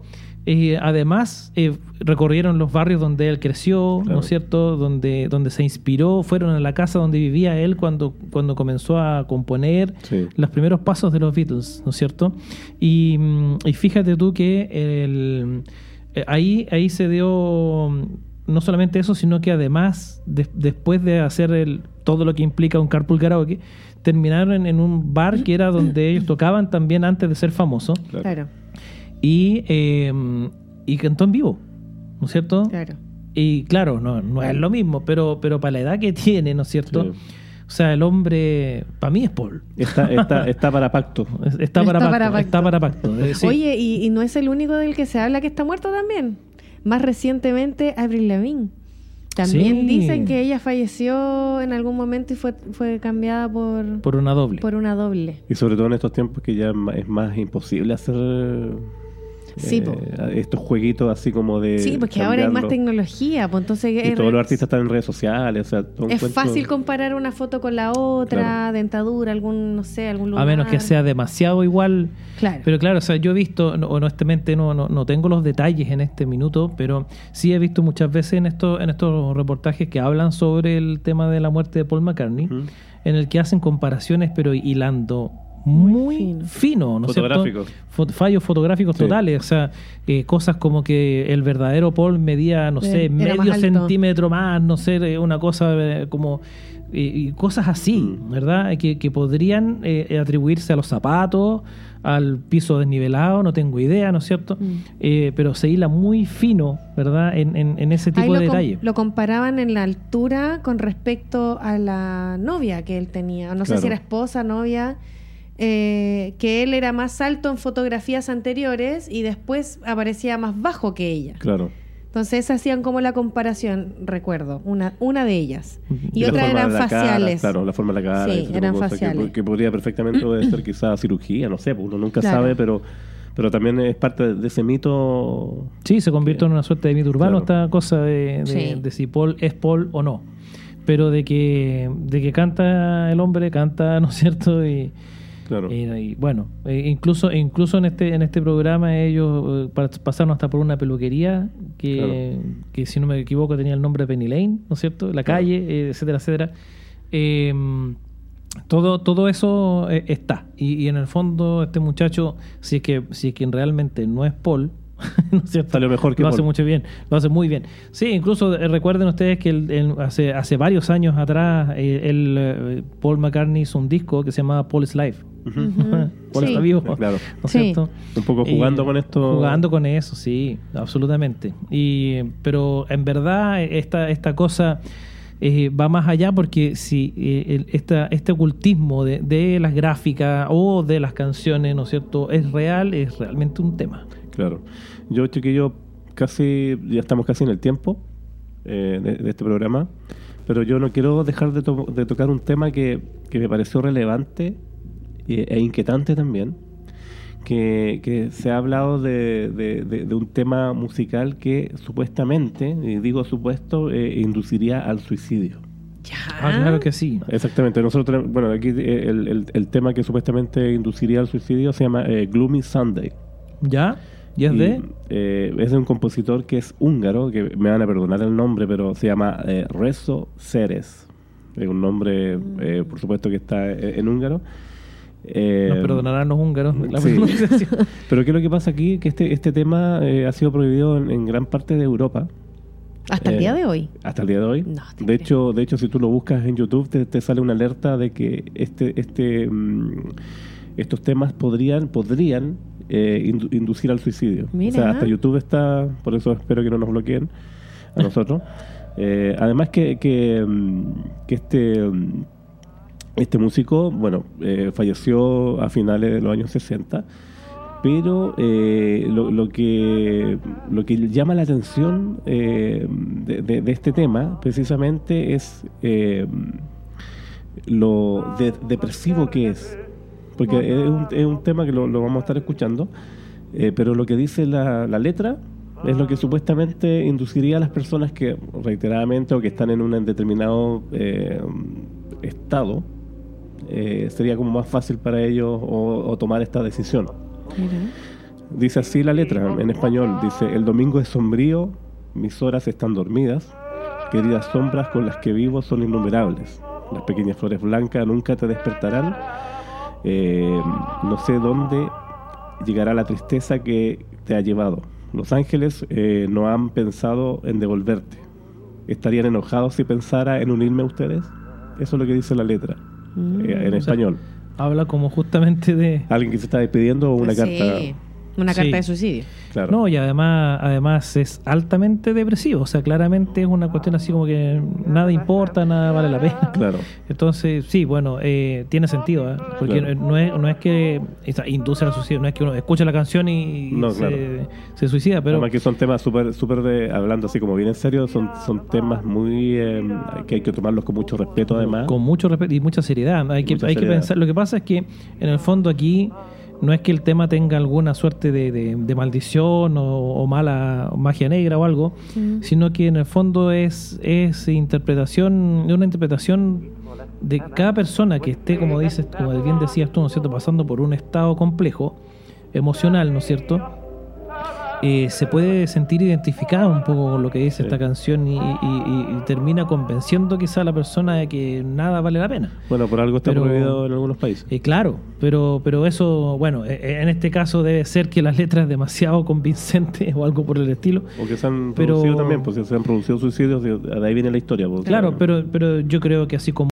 Además, recorrieron los barrios donde él creció, Claro. ¿no es cierto? Donde se inspiró, fueron a la casa donde vivía él cuando comenzó a componer Sí. los primeros pasos de los Beatles, ¿no es cierto? Y fíjate tú que ahí se dio no solamente eso, sino que además, después de hacer todo lo que implica un carpool karaoke, terminaron en un bar que era donde ellos tocaban también antes de ser famosos. Claro, Y cantó en vivo, ¿no es cierto? claro. Y claro, no es lo mismo, pero para la edad que tiene, ¿no es cierto? Sí. O sea, el hombre, para mí es Paul. Está para pacto. Está para Está pacto. para pacto. Está para pacto. Sí. Oye, y no es el único del que se habla que está muerto también. Más recientemente, Avril Lavigne. También Sí. dicen que ella falleció en algún momento y fue cambiada Por una doble. por una doble. Y sobre todo en estos tiempos que ya es más imposible hacer Sí, po. estos jueguitos así como de... Sí, porque ahora hay más cambiarlo. tecnología, pues entonces Y todos los artistas están en redes sociales, o sea, todo un es cuento- fácil comparar una foto con la otra, Claro. dentadura, algún lugar. A menos que sea demasiado igual. Claro. Pero claro, o sea, yo he visto, honestamente no tengo los detalles en este minuto, pero sí he visto muchas veces en estos reportajes que hablan sobre el tema de la muerte de Paul McCartney, Ujú. en el que hacen comparaciones, pero hilando muy fino. fino, ¿no es cierto? Fotográficos. Fallos fotográficos Sí. totales, o sea, cosas como que el verdadero Paul medía, no sé, Era más medio alto. centímetro más, no sé, una cosa como... y cosas así, ¿verdad? Que podrían atribuirse a los zapatos, al piso desnivelado, no tengo idea, ¿no es cierto? Pero se hila muy fino, ¿verdad? En ese tipo de detalle. Lo comparaban en la altura con respecto a la novia que él tenía. No sé Claro. si era esposa, novia. Que él era más alto en fotografías anteriores y después aparecía más bajo que ella. Claro. Entonces hacían como la comparación, recuerdo, una de ellas. Y la otras forma eran de la cara, faciales. claro, la forma de la cara. Sí, ese tipo de eran cosas faciales. que podría perfectamente ser quizás cirugía, no sé, pues uno nunca Claro. sabe, pero también es parte de ese mito. Sí, se convirtió en una suerte de mito urbano Claro. esta cosa Sí. de si Paul es Paul o no. Pero de que canta el hombre, canta, ¿no es cierto? Claro. Y bueno, incluso en este programa ellos pasaron hasta por una peluquería que si no me equivoco tenía el nombre de Penny Lane, ¿no es cierto? La Claro. calle, etcétera, etcétera. Todo eso está. Y en el fondo este muchacho, si es que realmente no es Paul, ¿no es cierto? Salió mejor que lo hace Paul. mucho bien, lo hace muy bien. Sí, incluso recuerden ustedes que hace varios años atrás Paul McCartney hizo un disco que se llamaba Paul's Life. Paul Sí. está vivo, Claro. ¿no es Sí. cierto? Un poco jugando con esto. Jugando con eso, sí, absolutamente. Pero en verdad esta cosa va más allá porque si este ocultismo de las gráficas o de las canciones, ¿no es cierto?, es real, es realmente un tema. Claro. Yo, chiquillo, ya estamos casi en el tiempo de este programa, pero yo no quiero dejar de tocar un tema que me pareció relevante e inquietante también, que se ha hablado de un tema musical que supuestamente, y digo supuesto, induciría al suicidio. Claro que sí. Exactamente. Nosotros, bueno, aquí el tema que supuestamente induciría al suicidio se llama Gloomy Sunday. ¿Ya? ¿Y es de? Es de un compositor que es húngaro, que me van a perdonar el nombre, pero se llama Rezo Ceres. Es un nombre, por supuesto, que está en húngaro. Nos perdonarán los húngaros la sí. pronunciación. Pero ¿qué es lo que pasa aquí? Que este tema ha sido prohibido en gran parte de Europa. Hasta el día de hoy. Hasta el día de hoy. No te de hecho, si tú lo buscas en YouTube, te sale una alerta de que estos temas podrían inducir al suicidio. Mira. O sea, hasta YouTube está, por eso espero que no nos bloqueen a nosotros. Además que este músico, bueno, falleció a finales de los años 60, pero lo que llama la atención de este tema precisamente es lo depresivo que es, porque es un tema que lo vamos a estar escuchando, pero lo que dice la letra es lo que supuestamente induciría a las personas que reiteradamente o que están en un determinado estado, sería como más fácil para ellos o tomar esta decisión. Mira. Dice así la letra en español. Dice: el domingo es sombrío, mis horas están dormidas, queridas sombras con las que vivo son innumerables. Las pequeñas flores blancas nunca te despertarán. No sé dónde llegará la tristeza que te ha llevado. Los ángeles no han pensado en devolverte. ¿Estarían enojados si pensara en unirme a ustedes? Eso es lo que dice la letra en español. Habla como justamente de... Alguien que se está despidiendo o una Sí, carta. una Sí. carta de suicidio. Claro. No, y además es altamente depresivo. O sea, claramente es una cuestión así como que nada importa, nada vale la pena. Claro. Entonces, sí, bueno, tiene sentido, ¿eh? Porque Claro. no es que induce al suicidio, no es que uno escucha la canción y No, claro. se suicida, pero Además que son temas súper hablando así como bien en serio, son temas muy que hay que tomarlos con mucho respeto además. con mucho respeto y mucha seriedad. Hay que seriedad. pensar. Lo que pasa es que en el fondo aquí no es que el tema tenga alguna suerte de maldición o mala magia negra o algo, sino que en el fondo es una interpretación de cada persona que esté, como dices, como bien decías tú, ¿no es cierto?, pasando por un estado complejo emocional, ¿no es cierto? Se puede sentir identificado un poco con lo que dice Sí. esta canción y termina convenciendo quizá a la persona de que nada vale la pena. Bueno, por algo está Pero- prohibido en algunos países. Claro, pero eso, bueno, en este caso debe ser que las letras demasiado convincentes o algo por el estilo. O que se han Pero- producido también, pues si se han producido suicidios, de ahí viene la historia. Pues. Claro, pero yo creo que así como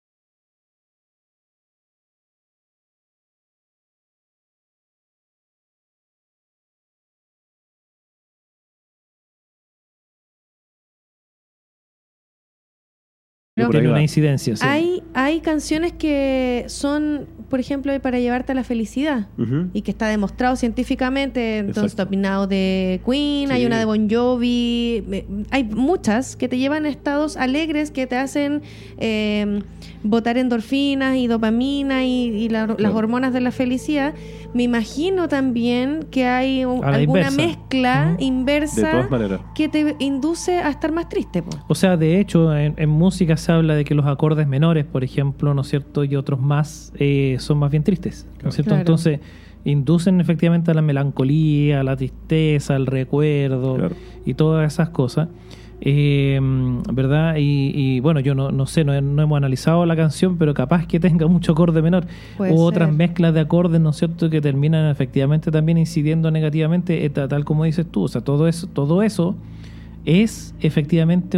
Por ahí tiene va. una incidencia. Sí. Hay canciones que son, por ejemplo, para llevarte a la felicidad Ujú. y que está demostrado científicamente. Don't Exacto. Stop Me Now de Queen, Sí. hay una de Bon Jovi, hay muchas que te llevan a estados alegres que te hacen botar endorfinas y dopamina y las Claro. hormonas de la felicidad. Me imagino también que hay A la alguna inversa. mezcla Ujú. inversa De todas maneras. que te induce a estar más triste, po. O sea, de hecho, en música se habla de que los acordes menores, por ejemplo, ¿no es cierto?, y otros más, son más bien tristes, ¿no es cierto? Claro. Entonces, inducen efectivamente a la melancolía, a la tristeza, al recuerdo Claro. y todas esas cosas. ¿Verdad? Y bueno, yo no sé, no hemos analizado la canción, pero capaz que tenga mucho acorde menor Puede u otras ser. mezclas de acordes, ¿no es cierto?, que terminan efectivamente también incidiendo negativamente, tal como dices tú. O sea, todo eso es efectivamente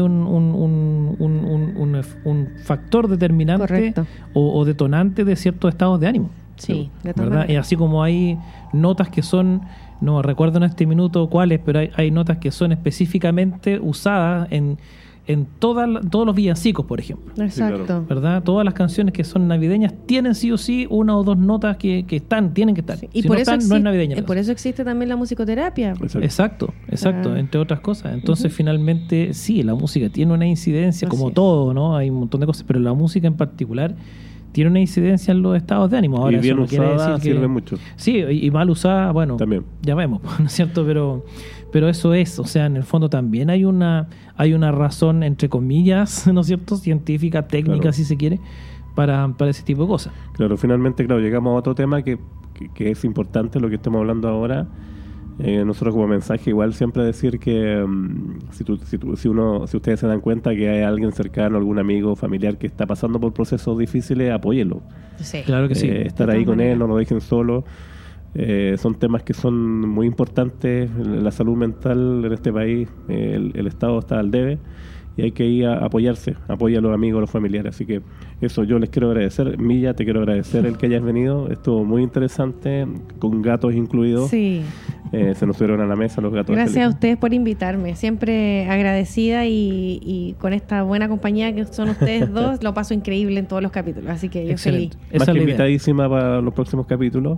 un factor determinante Correcto. o detonante de ciertos estados de ánimo. Sí, de todas ¿Verdad? Y maneras. así como hay notas que son, no recuerdo en este minuto cuáles, pero hay notas que son específicamente usadas en todos los villancicos, por ejemplo. Exacto. ¿Verdad? Todas las canciones que son navideñas tienen sí o sí una o dos notas que tienen que estar. Y Si por no eso están, no es navideña. la por eso existe también la musicoterapia. Exacto. Exacto, Ah. entre otras cosas. Entonces, finalmente, sí, la música tiene una incidencia, Así como es. todo, ¿no? Hay un montón de cosas, pero la música en particular tiene una incidencia en los estados de ánimo. Ahora, Y bien eso no quiere usada decir que- sirve mucho. Sí, y mal usada, bueno, También. ya vemos, ¿no es cierto? Pero eso es, o sea, en el fondo también hay una razón, entre comillas, ¿no es cierto?, científica, técnica, Claro. si se quiere, para ese tipo de cosas. Claro, finalmente, claro, llegamos a otro tema que es importante, lo que estamos hablando ahora. Nosotros como mensaje igual siempre decir que si ustedes se dan cuenta que hay alguien cercano, algún amigo, familiar que está pasando por procesos difíciles, apóyelo. Sí. Claro que sí. Estar De ahí todas con él, maneras. no lo dejen solo. Son temas que son muy importantes. La salud mental en este país, el Estado está al debe y hay que ir a apoyarse, apoya a los amigos, a los familiares. Así que eso yo les quiero agradecer. Milla, te quiero agradecer el que hayas venido. Estuvo muy interesante, con gatos incluidos. Sí. Se nos subieron a la mesa los gatos. Gracias a Felipe. ustedes por invitarme. Siempre agradecida y con esta buena compañía que son ustedes dos, lo paso increíble en todos los capítulos. Así que yo Excelente. feliz. Esa Más es que la idea. invitadísima para los próximos capítulos.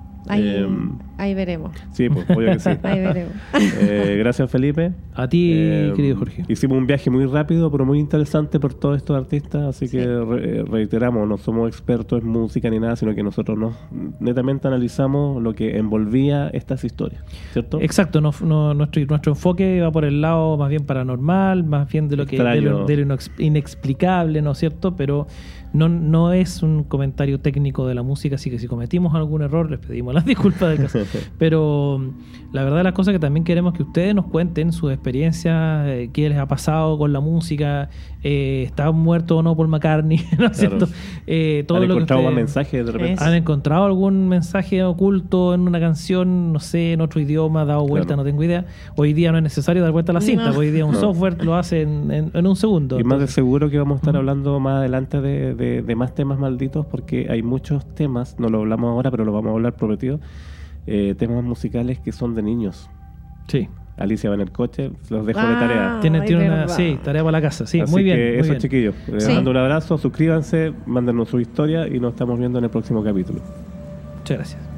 Ahí veremos. Sí, pues, obvio que sí. Ahí veremos. Gracias, Felipe. A ti, querido Jorge. Hicimos un viaje muy rápido, pero muy interesante por todos estos artistas, así Sí. que reiteramos, no somos expertos en música ni nada, sino que nosotros netamente analizamos lo que envolvía estas historias, ¿cierto? Exacto, nuestro enfoque va por el lado más bien paranormal, más bien de lo que Extraño. de lo inexplicable, ¿no es cierto? Pero no es un comentario técnico de la música, así que si cometimos algún error, les pedimos las disculpas del caso. Pero la verdad las cosas que también queremos que ustedes nos cuenten sus experiencias, qué les ha pasado con la música, está muerto o no Paul McCartney, ¿no es cierto? Todo ¿Han lo que encontrado más ustedes- mensajes de repente? ¿Han encontrado algún mensaje oculto en una canción, no sé, en otro idioma, dado vuelta, Claro. no tengo idea? Hoy día no es necesario dar vuelta a la cinta, No. hoy día un No. software lo hace en un segundo. Y más de Entonces, seguro que vamos a estar hablando más adelante de más temas malditos, porque hay muchos temas, no lo hablamos ahora, pero lo vamos a hablar prometido, temas musicales que son de niños. sí. Alicia va en el coche, los dejo de Ah. tarea. Tiene Ay, una verdad. sí, tarea para la casa. Sí, Así muy bien. que muy eso, bien. chiquillos. Les Sí. mando un abrazo, suscríbanse, mándenos su historia y nos estamos viendo en el próximo capítulo. Muchas gracias.